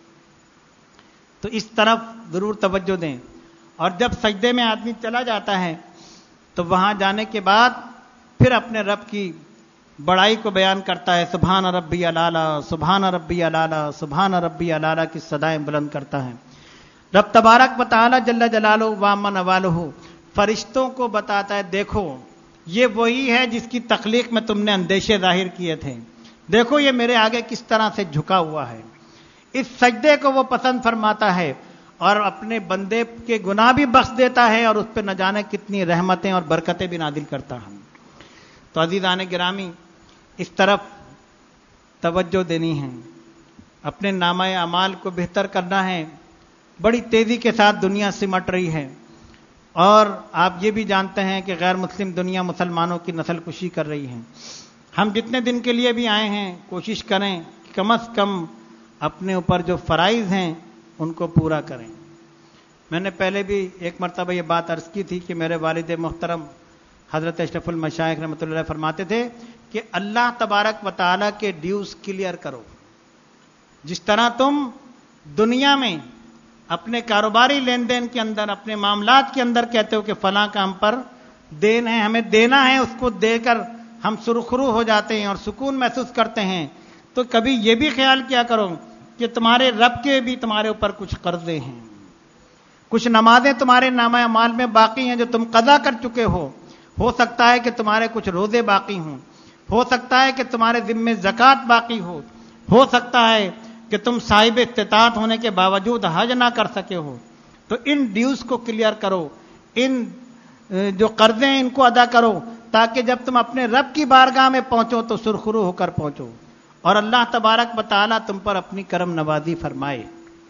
تو اس طرف ضرور توجہ دیں، اور جب سجدے میں آدمی چلا جاتا ہے تو وہاں جانے کے بعد پھر اپنے رب کی بڑائی کو بیان کرتا ہے، سبحان ربی الاعلی، سبحان ربی الاعلی، سبحان ربی الاعلی کی صدائیں بلند کرتا ہے۔ رب تبارک و تعالی جل جلالہ و عما نوالہ فرشتوں کو بتاتا ہے، دیکھو یہ وہی ہے جس کی تخلیق میں تم نے اندیشے ظاہر کیے تھے، دیکھو یہ میرے آگے کس طرح سے جھکا ہوا ہے۔ اس سجدے کو وہ پسند فرماتا ہے اور اپنے بندے کے گناہ بھی بخش دیتا ہے، اور اس پہ نہ جانے کتنی رحمتیں اور برکتیں بھی نازل کرتا ہے۔ تو عزیزان گرامی، اس طرف توجہ دینی ہے، اپنے نامہ اعمال کو بہتر کرنا ہے۔ بڑی تیزی کے ساتھ دنیا سمٹ رہی ہے، اور آپ یہ بھی جانتے ہیں کہ غیر مسلم دنیا مسلمانوں کی نسل کشی کر رہی ہے۔ ہم جتنے دن کے لیے بھی آئے ہیں کوشش کریں کہ کم از کم اپنے اوپر جو فرائض ہیں ان کو پورا کریں۔ میں نے پہلے بھی ایک مرتبہ یہ بات عرض کی تھی کہ میرے والد محترم حضرت اشرف المشائخ رحمۃ اللہ علیہ فرماتے تھے کہ اللہ تبارک و تعالیٰ کے ڈیوز کلیئر کرو۔ جس طرح تم دنیا میں اپنے کاروباری لین دین کے اندر، اپنے معاملات کے اندر کہتے ہو کہ فلاں کا ہم پر دین ہے، ہمیں دینا ہے، اس کو دے کر ہم سرخرو ہو جاتے ہیں اور سکون محسوس کرتے ہیں، تو کبھی یہ بھی خیال کیا کرو کہ تمہارے رب کے بھی تمہارے اوپر کچھ قرضے ہیں، کچھ نمازیں تمہارے نامہ اعمال میں باقی ہیں جو تم قضا کر چکے ہو ہو سکتا ہے کہ تمہارے کچھ روزے باقی ہوں، ہو سکتا ہے کہ تمہارے ذمے زکوٰۃ باقی ہو ہو سکتا ہے کہ تم صاحب استطاعت ہونے کے باوجود حج نہ کر سکے ہو، تو ان ڈیوز کو کلیئر کرو، ان جو قرضے ہیں ان کو ادا کرو، تاکہ جب تم اپنے رب کی بارگاہ میں پہنچو تو سرخرو ہو کر پہنچو اور اللہ تبارک و تعالیٰ تم پر اپنی کرم نوازی فرمائے۔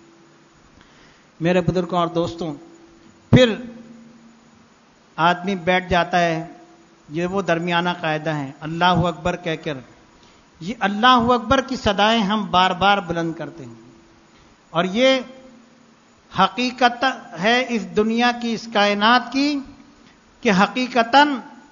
میرے بزرگوں اور دوستوں، پھر آدمی بیٹھ جاتا ہے، یہ وہ درمیانہ قاعدہ ہے، اللہ اکبر کہہ کر، یہ اللہ اکبر کی صدائیں ہم بار بار بلند کرتے ہیں، اور یہ حقیقت ہے اس دنیا کی، اس کائنات کی، کہ حقیقتاً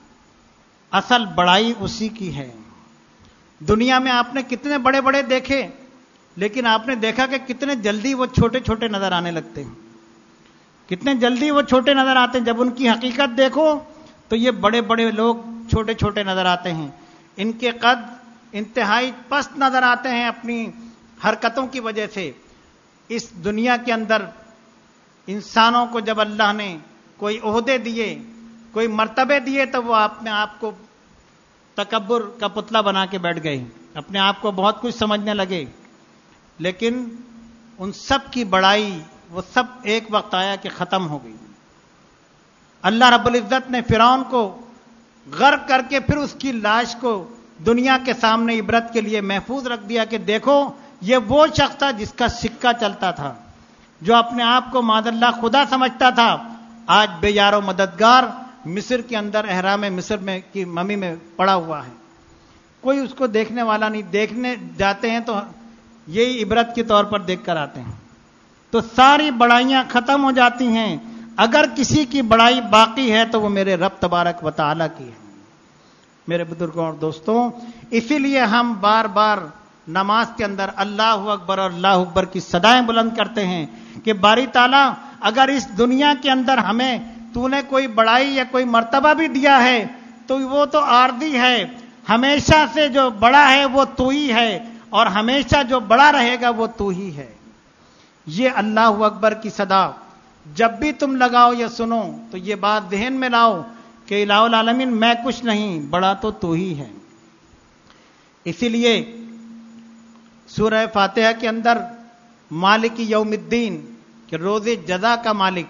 اصل بڑائی اسی کی ہے۔ دنیا میں آپ نے کتنے بڑے بڑے دیکھے، لیکن آپ نے دیکھا کہ کتنے جلدی وہ چھوٹے چھوٹے نظر آنے لگتے ہیں، کتنے جلدی وہ چھوٹے نظر آتے ہیں، جب ان کی حقیقت دیکھو تو یہ بڑے بڑے لوگ چھوٹے چھوٹے نظر آتے ہیں، ان کے قد انتہائی پست نظر آتے ہیں اپنی حرکتوں کی وجہ سے۔ اس دنیا کے اندر انسانوں کو جب اللہ نے کوئی عہدے دیے، کوئی مرتبے دیے، تو وہ اپنے آپ کو تکبر کا پتلا بنا کے بیٹھ گئے، اپنے آپ کو بہت کچھ سمجھنے لگے، لیکن ان سب کی بڑائی وہ سب ایک وقت آیا کہ ختم ہو گئی۔ اللہ رب العزت نے فرعون کو غرق کر کے پھر اس کی لاش کو دنیا کے سامنے عبرت کے لیے محفوظ رکھ دیا کہ دیکھو یہ وہ شخص تھا جس کا سکہ چلتا تھا، جو اپنے آپ کو معاذ اللہ خدا سمجھتا تھا، آج بے یار و مددگار مصر کے اندر احرام مصر میں کی ممی میں پڑا ہوا ہے، کوئی اس کو دیکھنے والا نہیں، دیکھنے جاتے ہیں تو یہی عبرت کے طور پر دیکھ کر آتے ہیں۔ تو ساری بڑائیاں ختم ہو جاتی ہیں، اگر کسی کی بڑائی باقی ہے تو وہ میرے رب تبارک و تعالیٰ کی ہے۔ میرے بزرگوں اور دوستوں، اسی لیے ہم بار بار نماز کے اندر اللہ اکبر اور اللہ اکبر کی صدائیں بلند کرتے ہیں کہ باری تعالیٰ اگر اس دنیا کے اندر ہمیں تو نے کوئی بڑائی یا کوئی مرتبہ بھی دیا ہے تو وہ تو عارضی ہے، ہمیشہ سے جو بڑا ہے وہ تو ہی ہے، اور ہمیشہ جو بڑا رہے گا وہ تو ہی ہے۔ یہ اللہ اکبر کی صدا جب بھی تم لگاؤ یا سنو تو یہ بات ذہن میں لاؤ کہ الہ العالمین میں کچھ نہیں، بڑا تو تو ہی ہے۔ اسی لیے سورہ فاتحہ کے اندر مالک یوم الدین کہ روز جزا کا مالک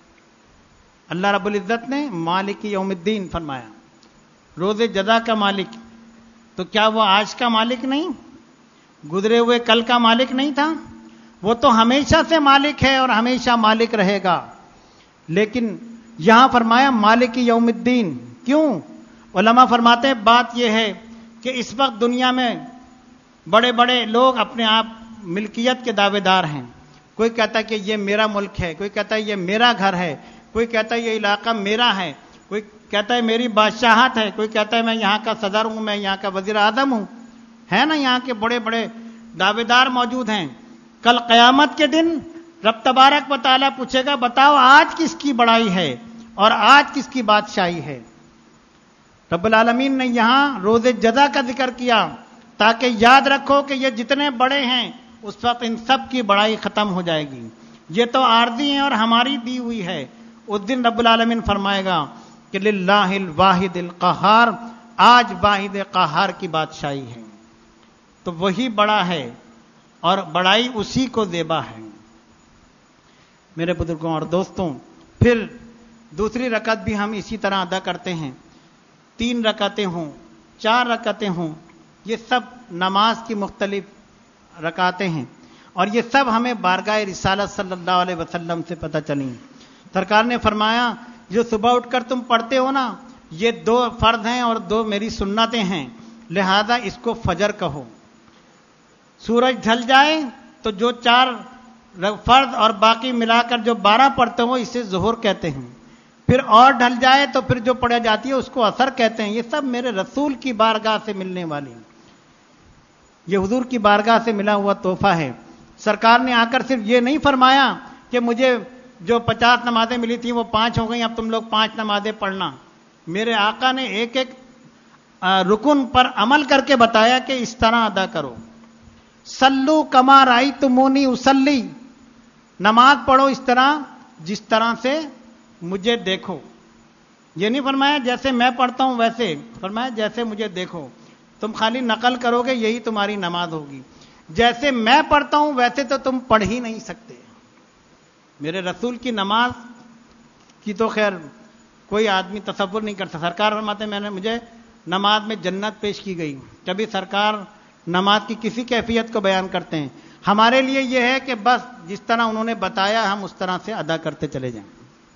اللہ رب العزت نے مالک یوم الدین فرمایا، روز جزا کا مالک، تو کیا وہ آج کا مالک نہیں، گزرے ہوئے کل کا مالک نہیں تھا؟ وہ تو ہمیشہ سے مالک ہے اور ہمیشہ مالک رہے گا، لیکن یہاں فرمایا مالک یوم الدین۔ کیوں؟ علماء فرماتے ہیں بات یہ ہے کہ اس وقت دنیا میں بڑے بڑے لوگ اپنے آپ ملکیت کے دعوے دار ہیں، کوئی کہتا ہے کہ یہ میرا ملک ہے، کوئی کہتا ہے یہ میرا گھر ہے، کوئی کہتا ہے یہ علاقہ میرا ہے، کوئی کہتا ہے میری بادشاہت ہے، کوئی کہتا ہے میں یہاں کا صدر ہوں، میں یہاں کا وزیر اعظم ہوں، ہے نا، یہاں کے بڑے بڑے دعوے دار موجود ہیں۔ کل قیامت کے دن رب تبارک و تعالیٰ پوچھے گا بتاؤ آج کس کی بڑائی ہے اور آج کس کی بادشاہی ہے؟ رب العالمین نے یہاں روز جزا کا ذکر کیا تاکہ یاد رکھو کہ یہ جتنے بڑے ہیں اس وقت ان سب کی بڑائی ختم ہو جائے گی، یہ تو عارضی ہیں اور ہماری دی ہوئی ہے۔ اس دن رب العالمین فرمائے گا کہ للہ الواحد القہار، آج واحد قہار کی بادشاہی ہے، تو وہی بڑا ہے اور بڑائی اسی کو زیبا ہے۔ میرے بزرگوں اور دوستوں، پھر دوسری رکعت بھی ہم اسی طرح ادا کرتے ہیں، تین رکعتیں ہوں، چار رکعتیں ہوں، یہ سب نماز کی مختلف رکعتیں ہیں، اور یہ سب ہمیں بارگاہ رسالت صلی اللہ علیہ وسلم سے پتہ چلیں۔ سرکار نے فرمایا جو صبح اٹھ کر تم پڑھتے ہو نا، یہ دو فرض ہیں اور دو میری سنتیں ہیں، لہذا اس کو فجر کہو۔ سورج ڈھل جائے تو جو چار فرض اور باقی ملا کر جو بارہ پڑھتے ہو اسے ظہر کہتے ہیں، پھر اور ڈھل جائے تو پھر جو پڑھا جاتی ہے اس کو عصر کہتے ہیں۔ یہ سب میرے رسول کی بارگاہ سے ملنے والی، یہ حضور کی بارگاہ سے ملا ہوا تحفہ ہے۔ سرکار نے آ کر صرف یہ نہیں فرمایا کہ مجھے جو پچاس نمازیں ملی تھیں وہ پانچ ہو گئیں، اب تم لوگ پانچ نمازیں پڑھنا۔ میرے آقا نے ایک ایک رکن پر عمل کر کے بتایا کہ اس طرح ادا کرو. سلو کما رأیتمونی اصلی، نماز پڑھو اس طرح جس طرح سے مجھے دیکھو. یہ نہیں فرمایا جیسے میں پڑھتا ہوں ویسے، فرمایا جیسے مجھے دیکھو. تم خالی نقل کرو گے یہی تمہاری نماز ہوگی. جیسے میں پڑھتا ہوں ویسے تو تم پڑھ ہی نہیں سکتے. میرے رسول کی نماز کی تو خیر کوئی آدمی تصور نہیں کرتا. سرکار فرماتے میں نے مجھے نماز میں جنت پیش کی گئی. کبھی سرکار نماز کی کسی کیفیت کو بیان کرتے ہیں. ہمارے لیے یہ ہے کہ بس جس طرح انہوں نے بتایا ہم اس طرح سے ادا کرتے چلے جائیں.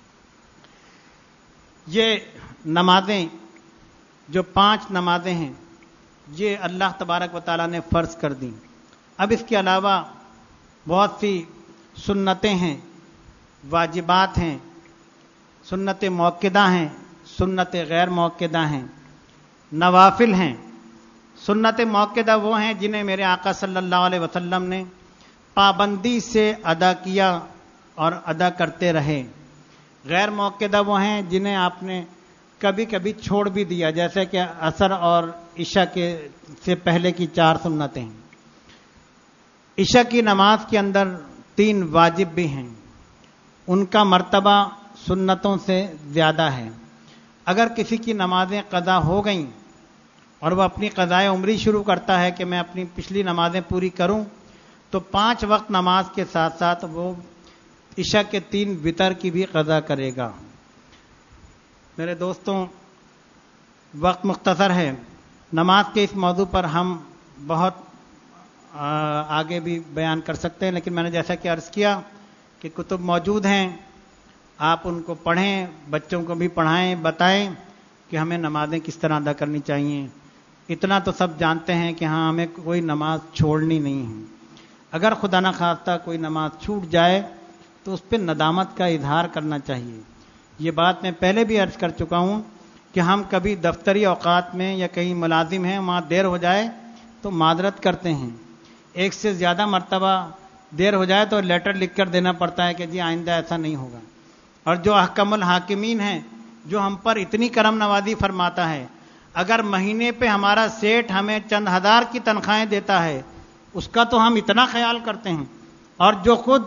یہ نمازیں جو پانچ نمازیں ہیں یہ اللہ تبارک و تعالیٰ نے فرض کر دیں. اب اس کے علاوہ بہت سی سنتیں ہیں، واجبات ہیں، سنت موقدہ ہیں، سنت غیر موقدہ ہیں، نوافل ہیں. سنت موقدہ وہ ہیں جنہیں میرے آقا صلی اللہ علیہ وسلم نے پابندی سے ادا کیا اور ادا کرتے رہے. غیر موقدہ وہ ہیں جنہیں آپ نے کبھی کبھی چھوڑ بھی دیا، جیسے کہ عصر اور عشاء کے سے پہلے کی چار سنتیں. عشاء کی نماز کے اندر تین واجب بھی ہیں، ان کا مرتبہ سنتوں سے زیادہ ہے. اگر کسی کی نمازیں قضا ہو گئیں اور وہ اپنی قضائے عمری شروع کرتا ہے کہ میں اپنی پچھلی نمازیں پوری کروں، تو پانچ وقت نماز کے ساتھ ساتھ وہ عشاء کے تین وتر کی بھی قضا کرے گا. میرے دوستوں، وقت مختصر ہے. نماز کے اس موضوع پر ہم بہت آگے بھی بیان کر سکتے ہیں، لیکن میں نے جیسا کہ عرض کیا کہ کتب موجود ہیں، آپ ان کو پڑھیں، بچوں کو بھی پڑھائیں، بتائیں کہ ہمیں نمازیں کس طرح ادا کرنی چاہیے. اتنا تو سب جانتے ہیں کہ ہاں ہمیں کوئی نماز چھوڑنی نہیں ہے. اگر خدا نخواستہ کوئی نماز چھوٹ جائے تو اس پہ ندامت کا اظہار کرنا چاہیے. یہ بات میں پہلے بھی عرض کر چکا ہوں کہ ہم کبھی دفتری اوقات میں یا کہیں ملازم ہیں وہاں دیر ہو جائے تو معذرت کرتے ہیں. ایک سے زیادہ مرتبہ دیر ہو جائے تو لیٹر لکھ کر دینا پڑتا ہے کہ جی آئندہ ایسا نہیں ہوگا. اور جو احکم الحاکمین ہیں، جو ہم پر اتنی کرم نوازی فرماتا ہے، اگر مہینے پہ ہمارا سیٹ ہمیں چند ہزار کی تنخواہیں دیتا ہے اس کا تو ہم اتنا خیال کرتے ہیں. اور جو خود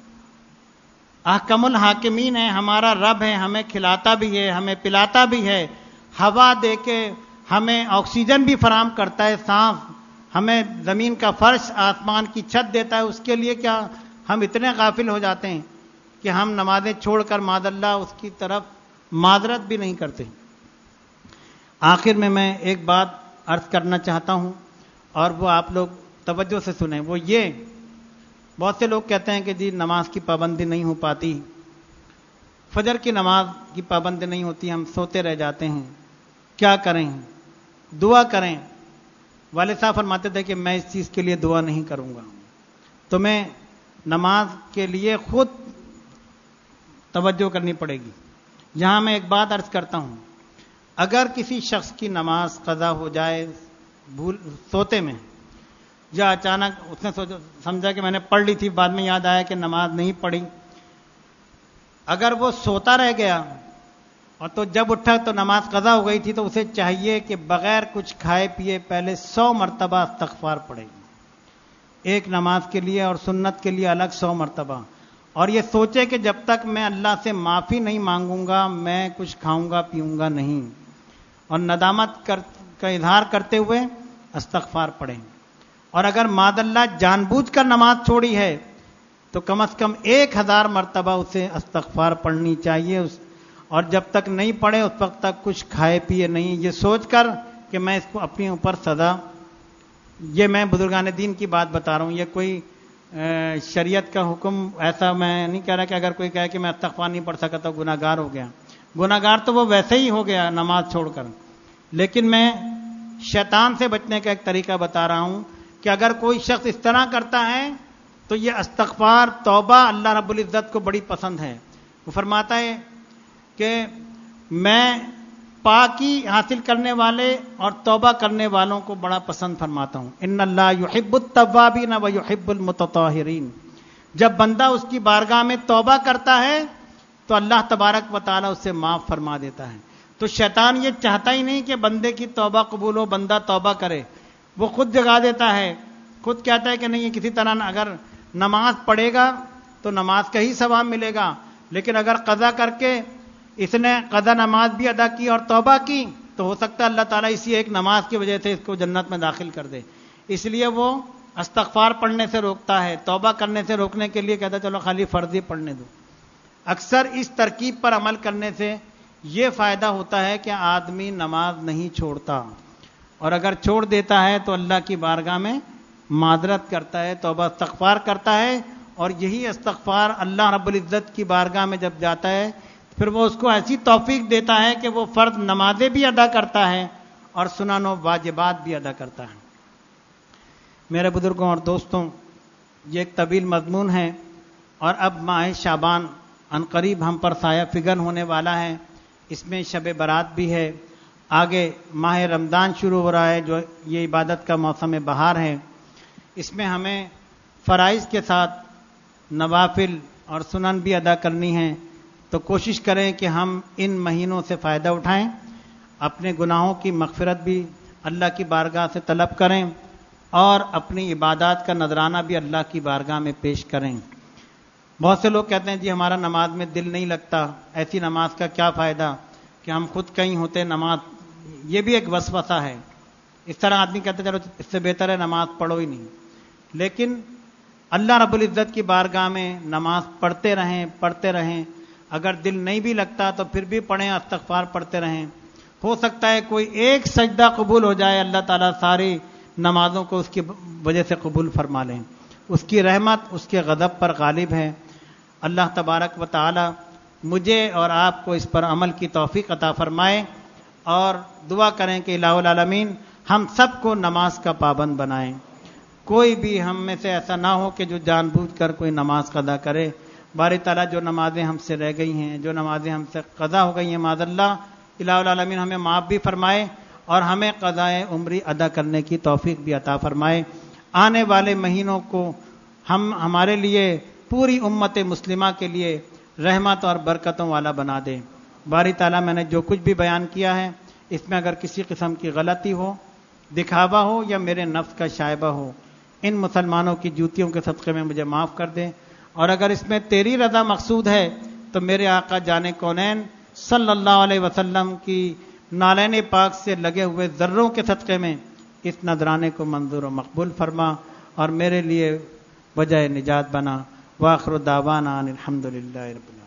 احکم الحاکمین ہے، ہمارا رب ہے، ہمیں کھلاتا بھی ہے، ہمیں پلاتا بھی ہے، ہوا دے کے ہمیں آکسیجن بھی فراہم کرتا ہے، سانس، ہمیں زمین کا فرش، آسمان کی چھت دیتا ہے، اس کے لیے کیا ہم اتنے غافل ہو جاتے ہیں کہ ہم نمازیں چھوڑ کر معاذ اللہ اس کی طرف معذرت بھی نہیں کرتے. آخر میں میں ایک بات عرض کرنا چاہتا ہوں اور وہ آپ لوگ توجہ سے سنیں. وہ یہ، بہت سے لوگ کہتے ہیں کہ جی نماز کی پابندی نہیں ہو پاتی، فجر کی نماز کی پابندی نہیں ہوتی، ہم سوتے رہ جاتے ہیں، کیا کریں؟ دعا کریں. والد صاحب فرماتے تھے کہ میں اس چیز کے لیے دعا نہیں کروں گا، تمہیں نماز کے لیے خود توجہ کرنی پڑے گی. یہاں میں ایک بات عرض کرتا ہوں، اگر کسی شخص کی نماز قضا ہو جائے بھول سوتے میں، یا اچانک اس نے سمجھا کہ میں نے پڑھ لی تھی، بعد میں یاد آیا کہ نماز نہیں پڑھی، اگر وہ سوتا رہ گیا اور تو جب اٹھا تو نماز قضا ہو گئی تھی، تو اسے چاہیے کہ بغیر کچھ کھائے پیے پہلے سو مرتبہ استغفار پڑھے، ایک نماز کے لیے اور سنت کے لیے الگ سو مرتبہ. اور یہ سوچے کہ جب تک میں اللہ سے معافی نہیں مانگوں گا میں کچھ کھاؤں گا پیوں گا نہیں، اور ندامت کر کا اظہار کرتے ہوئے استغفار پڑھیں. اور اگر معاذ اللہ جان بوجھ کر نماز چھوڑی ہے تو کم از کم ایک ہزار مرتبہ اسے استغفار پڑھنی چاہیے، اور جب تک نہیں پڑھے اس وقت تک کچھ کھائے پیے نہیں، یہ سوچ کر کہ میں اس کو اپنے اوپر سزا. یہ میں بزرگان دین کی بات بتا رہا ہوں، یہ کوئی شریعت کا حکم ایسا میں نہیں کہہ رہا کہ اگر کوئی کہے کہ میں استغفار نہیں پڑھ سکا تو گناہ گار ہو گیا. گناہ گار تو وہ ویسے ہی ہو گیا نماز چھوڑ کر. لیکن میں شیطان سے بچنے کا ایک طریقہ بتا رہا ہوں کہ اگر کوئی شخص اس طرح کرتا ہے تو یہ استغفار، توبہ اللہ رب العزت کو بڑی پسند ہے. وہ فرماتا ہے کہ میں پاکی حاصل کرنے والے اور توبہ کرنے والوں کو بڑا پسند فرماتا ہوں. ان اللہ یحب التوابین و یحب المتطہرین. جب بندہ اس کی بارگاہ میں توبہ کرتا ہے تو اللہ تبارک و تعالیٰ اسے معاف فرما دیتا ہے. تو تو شیطان یہ چاہتا ہی نہیں کہ بندے کی توبہ قبول ہو، بندہ توبہ کرے، وہ خود جگا دیتا ہے، خود کہتا ہے کہ نہیں، کسی طرح اگر نماز پڑھے گا تو نماز کا ہی ثواب ملے گا، لیکن اگر قضا کر کے اس نے قضا نماز بھی ادا کی اور توبہ کی تو ہو سکتا ہے اللہ تعالیٰ اسی ایک نماز کی وجہ سے اس کو جنت میں داخل کر دے. اس لیے وہ استغفار پڑھنے سے روکتا ہے، توبہ کرنے سے روکنے کے لیے کہتا ہے چلو خالی فرض ہی پڑھنے دو. اکثر اس ترکیب پر عمل کرنے سے یہ فائدہ ہوتا ہے کہ آدمی نماز نہیں چھوڑتا، اور اگر چھوڑ دیتا ہے تو اللہ کی بارگاہ میں معذرت کرتا ہے، توبہ استغفار کرتا ہے، اور یہی استغفار اللہ رب العزت کی بارگاہ میں جب جاتا ہے پھر وہ اس کو ایسی توفیق دیتا ہے کہ وہ فرض نمازیں بھی ادا کرتا ہے اور سنن و واجبات بھی ادا کرتا ہے. میرے بزرگوں اور دوستوں، یہ ایک طویل مضمون ہے، اور اب ماہ شعبان عنقریب ہم پر سایہ فگن ہونے والا ہے. اس میں شب برات بھی ہے، آگے ماہ رمضان شروع ہو رہا ہے جو یہ عبادت کا موسم بہار ہے. اس میں ہمیں فرائض کے ساتھ نوافل اور سنن بھی ادا کرنی ہیں، تو کوشش کریں کہ ہم ان مہینوں سے فائدہ اٹھائیں، اپنے گناہوں کی مغفرت بھی اللہ کی بارگاہ سے طلب کریں، اور اپنی عبادات کا نذرانہ بھی اللہ کی بارگاہ میں پیش کریں. بہت سے لوگ کہتے ہیں جی ہمارا نماز میں دل نہیں لگتا، ایسی نماز کا کیا فائدہ کہ ہم خود کہیں ہوتے نماز. یہ بھی ایک وسوسہ ہے، اس طرح آدمی کہتے ہیں چلو اس سے بہتر ہے نماز پڑھو ہی نہیں. لیکن اللہ رب العزت کی بارگاہ میں نماز پڑھتے رہیں پڑھتے رہیں اگر دل نہیں بھی لگتا تو پھر بھی پڑھیں، استغفار پڑھتے رہیں. ہو سکتا ہے کوئی ایک سجدہ قبول ہو جائے، اللہ تعالیٰ ساری نمازوں کو اس کی وجہ سے قبول فرما لیں. اس کی رحمت اس کے غضب پر غالب ہے. اللہ تبارک و تعالی مجھے اور آپ کو اس پر عمل کی توفیق عطا فرمائے، اور دعا کریں کہ الہ العالمین ہم سب کو نماز کا پابند بنائیں. کوئی بھی ہم میں سے ایسا نہ ہو کہ جو جان بوجھ کر کوئی نماز قضا کرے. باری تعالیٰ جو نمازیں ہم سے رہ گئی ہیں، جو نمازیں ہم سے قضا ہو گئی ہیں، معاذ اللہ، الہ العالمین ہمیں معاف بھی فرمائے اور ہمیں قضائے عمری ادا کرنے کی توفیق بھی عطا فرمائے. آنے والے مہینوں کو ہم ہمارے لیے پوری امت مسلمہ کے لیے رحمت اور برکتوں والا بنا دے. باری تعالیٰ میں نے جو کچھ بھی بیان کیا ہے اس میں اگر کسی قسم کی غلطی ہو، دکھاوا ہو یا میرے نفس کا شائبہ ہو، ان مسلمانوں کی جوتیوں کے صدقے میں مجھے معاف کر دیں. اور اگر اس میں تیری رضا مقصود ہے تو میرے آقا جان کونین صلی اللہ علیہ وسلم کی نالین پاک سے لگے ہوئے ذروں کے صدقے میں اس نذرانے کو منظور و مقبول فرما اور میرے لیے وجہ نجات بنا. وآخر دعوانا ان الحمد للہ رب العالمین.